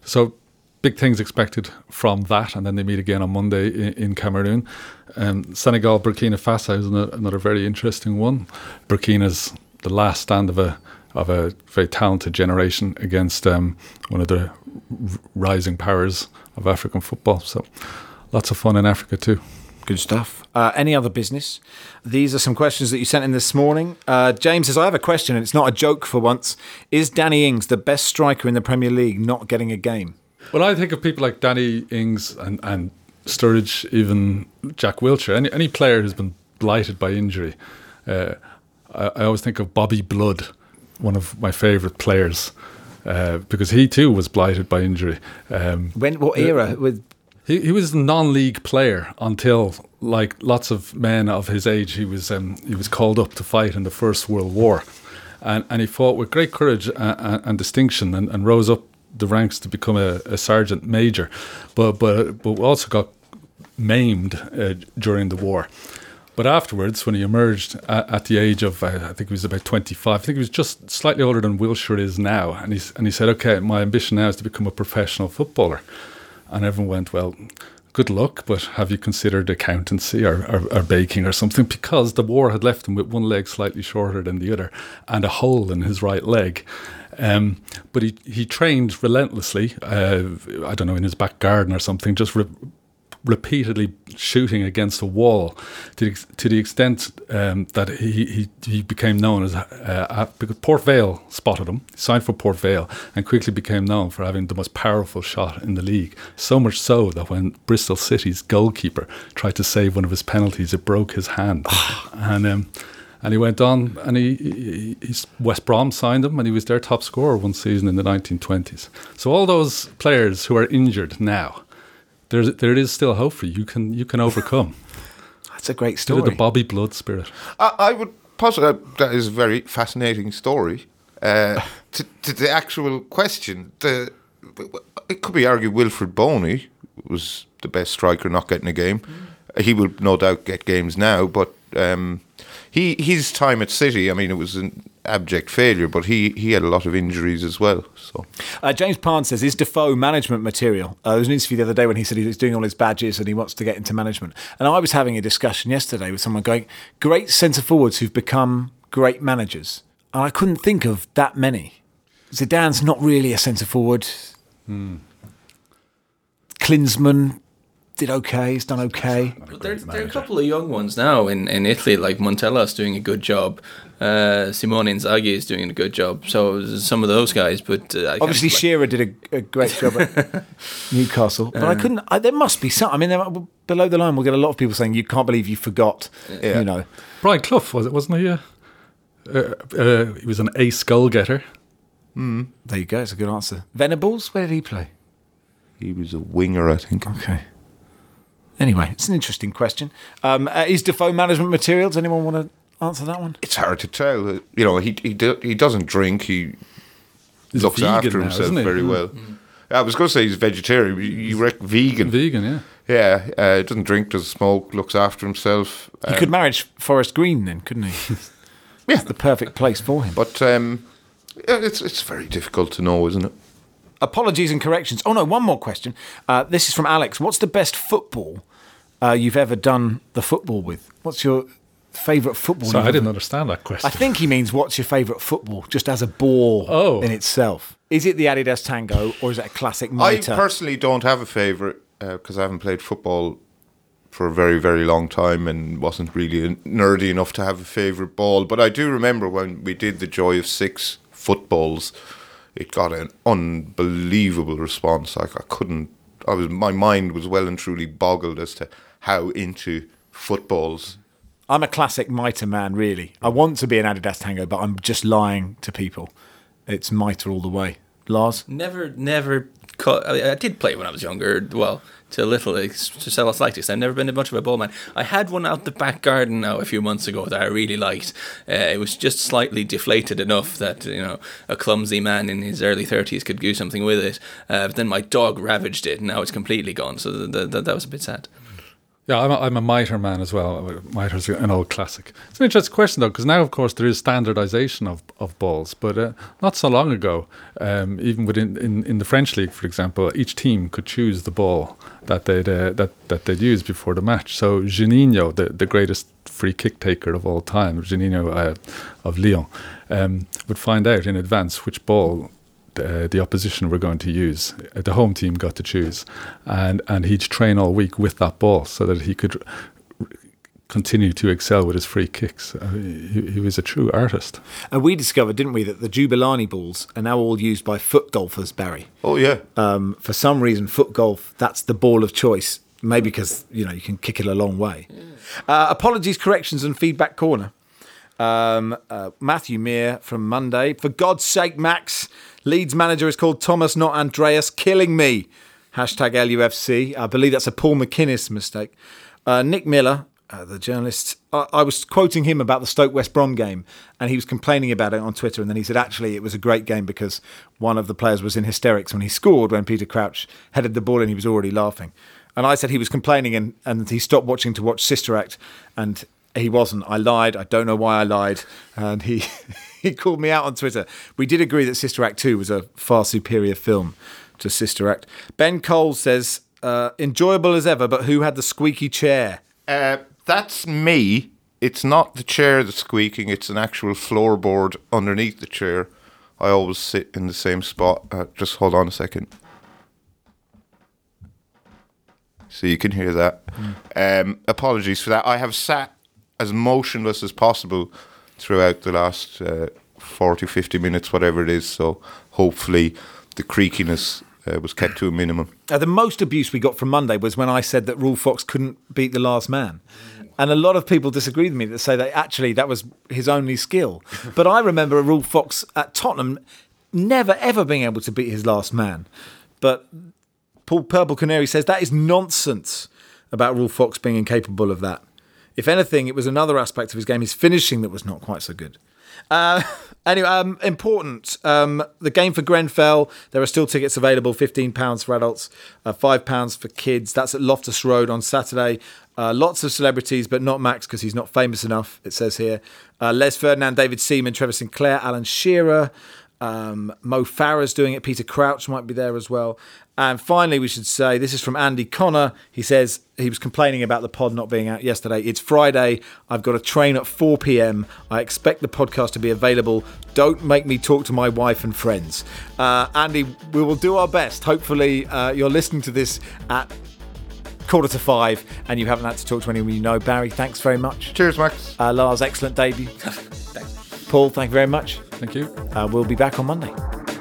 big things expected from that, and then they meet again on Monday in Cameroon. Senegal, Burkina Faso is another very interesting one. Burkina's the last stand of a very talented generation against one of the rising powers of African football. So lots of fun in Africa too. Good stuff. Any other business? These are some questions that you sent in this morning. James says, I have a question, and it's not a joke for once. Is Danny Ings the best striker in the Premier League not getting a game? Well, I think of people like Danny Ings and Sturridge, even Jack Wilshere, any player who's been blighted by injury. I always think of Bobby Blood, one of my favourite players, because he too was blighted by injury. What era? He was a non-league player until, like lots of men of his age, he was called up to fight in the First World War, and he fought with great courage and distinction, and rose up the ranks to become a sergeant major, but also got maimed during the war. But afterwards, when he emerged at the age of, I think he was about 25, I think he was just slightly older than Wilshere is now, and he said, okay, my ambition now is to become a professional footballer. And everyone went, well, good luck, but have you considered accountancy or baking or something? Because the war had left him with one leg slightly shorter than the other and a hole in his right leg. But he trained relentlessly, I don't know, in his back garden or something, just repeatedly shooting against a wall to the extent that he became known as because Port Vale spotted him, signed for Port Vale, and quickly became known for having the most powerful shot in the league. So much so that when Bristol City's goalkeeper tried to save one of his penalties, it broke his hand. And he went on, and West Brom signed him, and he was their top scorer one season in the 1920s. So all those players who are injured now, there is still hope for you. You can overcome. That's a great story. The Bobby Blood spirit. I would posit that is a very fascinating story. To the actual question, it could be argued Wilfred Boney was the best striker not getting a game. He will no doubt get games now, but his time at City, I mean, it was an abject failure, but he had a lot of injuries as well. So James Parn says, is Defoe management material? There was an interview the other day when he said he was doing all his badges and he wants to get into management. And I was having a discussion yesterday with someone going, great centre-forwards who've become great managers. And I couldn't think of that many. Zidane's not really a centre-forward. Klinsmann did okay, he's done okay. There are a couple of young ones now in Italy, like Montella's doing a good job. Simone Inzaghi is doing a good job. So some of those guys, but obviously Shearer did a great job at Newcastle. But I couldn't. There must be some. I mean, below the line, we'll get a lot of people saying you can't believe you forgot. Yeah. You know, Brian Clough wasn't he? He was an ace goal getter. There you go. It's a good answer. Venables, where did he play? he was a winger, I think. Okay. Anyway, it's an interesting question. Is Defoe management material? Does anyone want to answer that one? It's hard to tell. You know, he doesn't drink. He looks after himself very well. Mm. I was going to say he's vegetarian. You reckon vegan? Vegan, yeah. Yeah, doesn't drink, doesn't smoke, looks after himself. He could marry Forrest Green then, couldn't he? Yeah, it's the perfect place for him. But it's very difficult to know, isn't it? Apologies and corrections. Oh no, one more question. This is from Alex. What's the best football you've ever done the football with? What's your favourite football? So I didn't understand that question. I think he means what's your favourite football, just as a ball in itself. Is it the Adidas Tango or is it a classic Mitre? I personally don't have a favourite because I haven't played football for a very, very long time and wasn't really nerdy enough to have a favourite ball. But I do remember when we did the Joy of Six footballs, it got an unbelievable response. My mind was well and truly boggled as to how into footballs. I'm a classic Mitre man, really. I want to be an Adidas Tango, but I'm just lying to people. It's Mitre all the way. Lars? Never caught. I did play when I was younger. Well, to a little, to a slight extent. I've never been much of a ball man. I had one out the back garden now a few months ago that I really liked. It was just slightly deflated enough that a clumsy man in his early 30s could do something with it. But then my dog ravaged it, and now it's completely gone. So that was a bit sad. Yeah, I'm a Mitre man as well. Mitre's an old classic. It's an interesting question, though, because now, of course, there is standardisation of balls. But not so long ago, even in the French league, for example, each team could choose the ball that they'd use before the match. So Juninho, the greatest free kick taker of all time, Juninho of Lyon, would find out in advance which ball the opposition were going to use. The home team got to choose, and he'd train all week with that ball so that he could continue to excel with his free kicks. He was a true artist. And we discovered, didn't we, that the Jubilani balls are now all used by foot golfers, Barry. Oh yeah. For some reason, foot golf, that's the ball of choice. Maybe because you can kick it a long way. Yeah. Apologies, corrections, and feedback corner. Matthew Mear from Monday. For God's sake, Max, Leeds manager is called Thomas, not Andreas. Killing me. Hashtag LUFC. I believe that's a Paul McInnes mistake. Nick Miller, the journalist, I was quoting him about the Stoke-West Brom game, and he was complaining about it on Twitter, and then he said, actually, it was a great game because one of the players was in hysterics when he scored, when Peter Crouch headed the ball and he was already laughing. And I said he was complaining and he stopped watching to watch Sister Act, and he wasn't. I lied. I don't know why I lied. And he called me out on Twitter. We did agree that Sister Act 2 was a far superior film to Sister Act. Ben Cole says, enjoyable as ever, but who had the squeaky chair? That's me. It's not the chair that's squeaking. It's an actual floorboard underneath the chair. I always sit in the same spot. Just hold on a second. So you can hear that. Apologies for that. I have sat as motionless as possible throughout the last 40, 50 minutes, whatever it is. So hopefully the creakiness was kept to a minimum. The most abuse we got from Monday was when I said that Rule Fox couldn't beat the last man. And a lot of people disagree with me that say that actually that was his only skill. But I remember a Rule Fox at Tottenham never ever being able to beat his last man. But Paul Purple Canary says that is nonsense about Rule Fox being incapable of that. If anything, it was another aspect of his game, his finishing, that was not quite so good. Anyway, important. The game for Grenfell, there are still tickets available, £15 for adults, £5 for kids. That's at Loftus Road on Saturday. Lots of celebrities, but not Max because he's not famous enough, it says here. Les Ferdinand, David Seaman, Trevor Sinclair, Alan Shearer, Mo Farah's doing it. Peter Crouch might be there as well. And finally, we should say, this is from Andy Connor. He says he was complaining about the pod not being out yesterday. It's Friday. I've got a train at 4 p.m. I expect the podcast to be available. Don't make me talk to my wife and friends. Andy, we will do our best. Hopefully, you're listening to this at 4:45 and you haven't had to talk to anyone you know. Barry, thanks very much. Cheers, Max. Lars, excellent debut. Thanks. Paul, thank you very much. Thank you. We'll be back on Monday.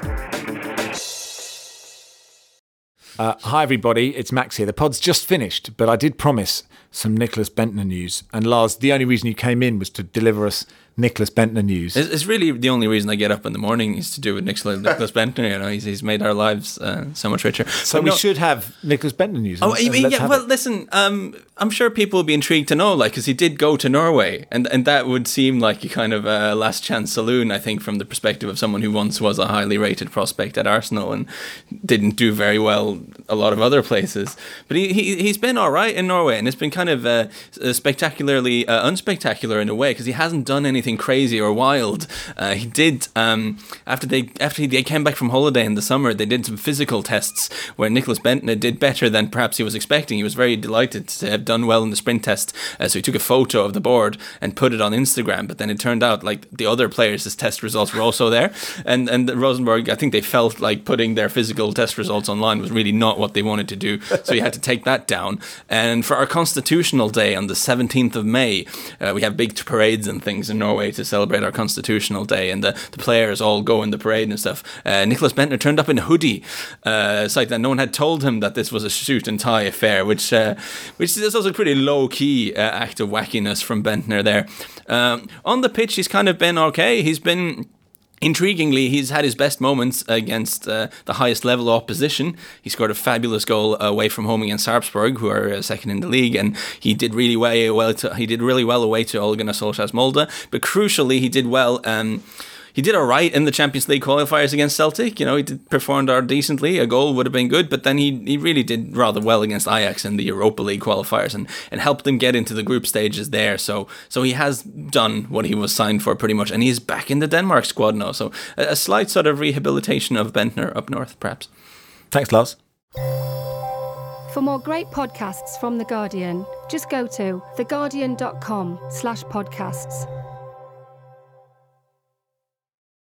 Hi everybody, it's Max here. The pod's just finished, but I did promise some Nicholas Bendtner news. And Lars, the only reason you came in was to deliver us Nicholas Bendtner news. It's really the only reason I get up in the morning is to do with Nicholas Bendtner. You know, he's made our lives so much richer. So we should have Nicholas Bendtner news. Listen, I'm sure people will be intrigued to know, like, because he did go to Norway, and that would seem like a kind of a last chance saloon, I think, from the perspective of someone who once was a highly rated prospect at Arsenal and didn't do very well a lot of other places. But he's been all right in Norway, and it's been kind of spectacularly unspectacular in a way, because he hasn't done anything crazy or wild. He did after they came back from holiday in the summer, they did some physical tests where Nicholas Bendtner did better than perhaps he was expecting. He was very delighted to have done well in the sprint test, so he took a photo of the board and put it on Instagram, but then it turned out like the other players' test results were also there, and Rosenborg, I think they felt like putting their physical test results online was really not what they wanted to do, so he had to take that down. And for our Constitutional Day on the 17th of May, we have big parades and things in Norway to celebrate our Constitutional Day, and the players all go in the parade and stuff. Nicholas Bendtner turned up in a hoodie, it's like that no one had told him that this was a suit and tie affair, which is also a pretty low-key act of wackiness from Bendtner there. On the pitch, he's kind of been okay. He's been... Intriguingly, he's had his best moments against the highest level of opposition. He scored a fabulous goal away from home against Sarpsborg, who are second in the league, and he did really well away to Ole Gunnar Solskjær's Molde. But crucially, he did well. He did all right in the Champions League qualifiers against Celtic. You know, he performed decently. A goal would have been good, but then he really did rather well against Ajax in the Europa League qualifiers and helped them get into the group stages there. So he has done what he was signed for pretty much, and he's back in the Denmark squad now. So a slight sort of rehabilitation of Bendtner up north, perhaps. Thanks, Lars. For more great podcasts from The Guardian, just go to theguardian.com/podcasts.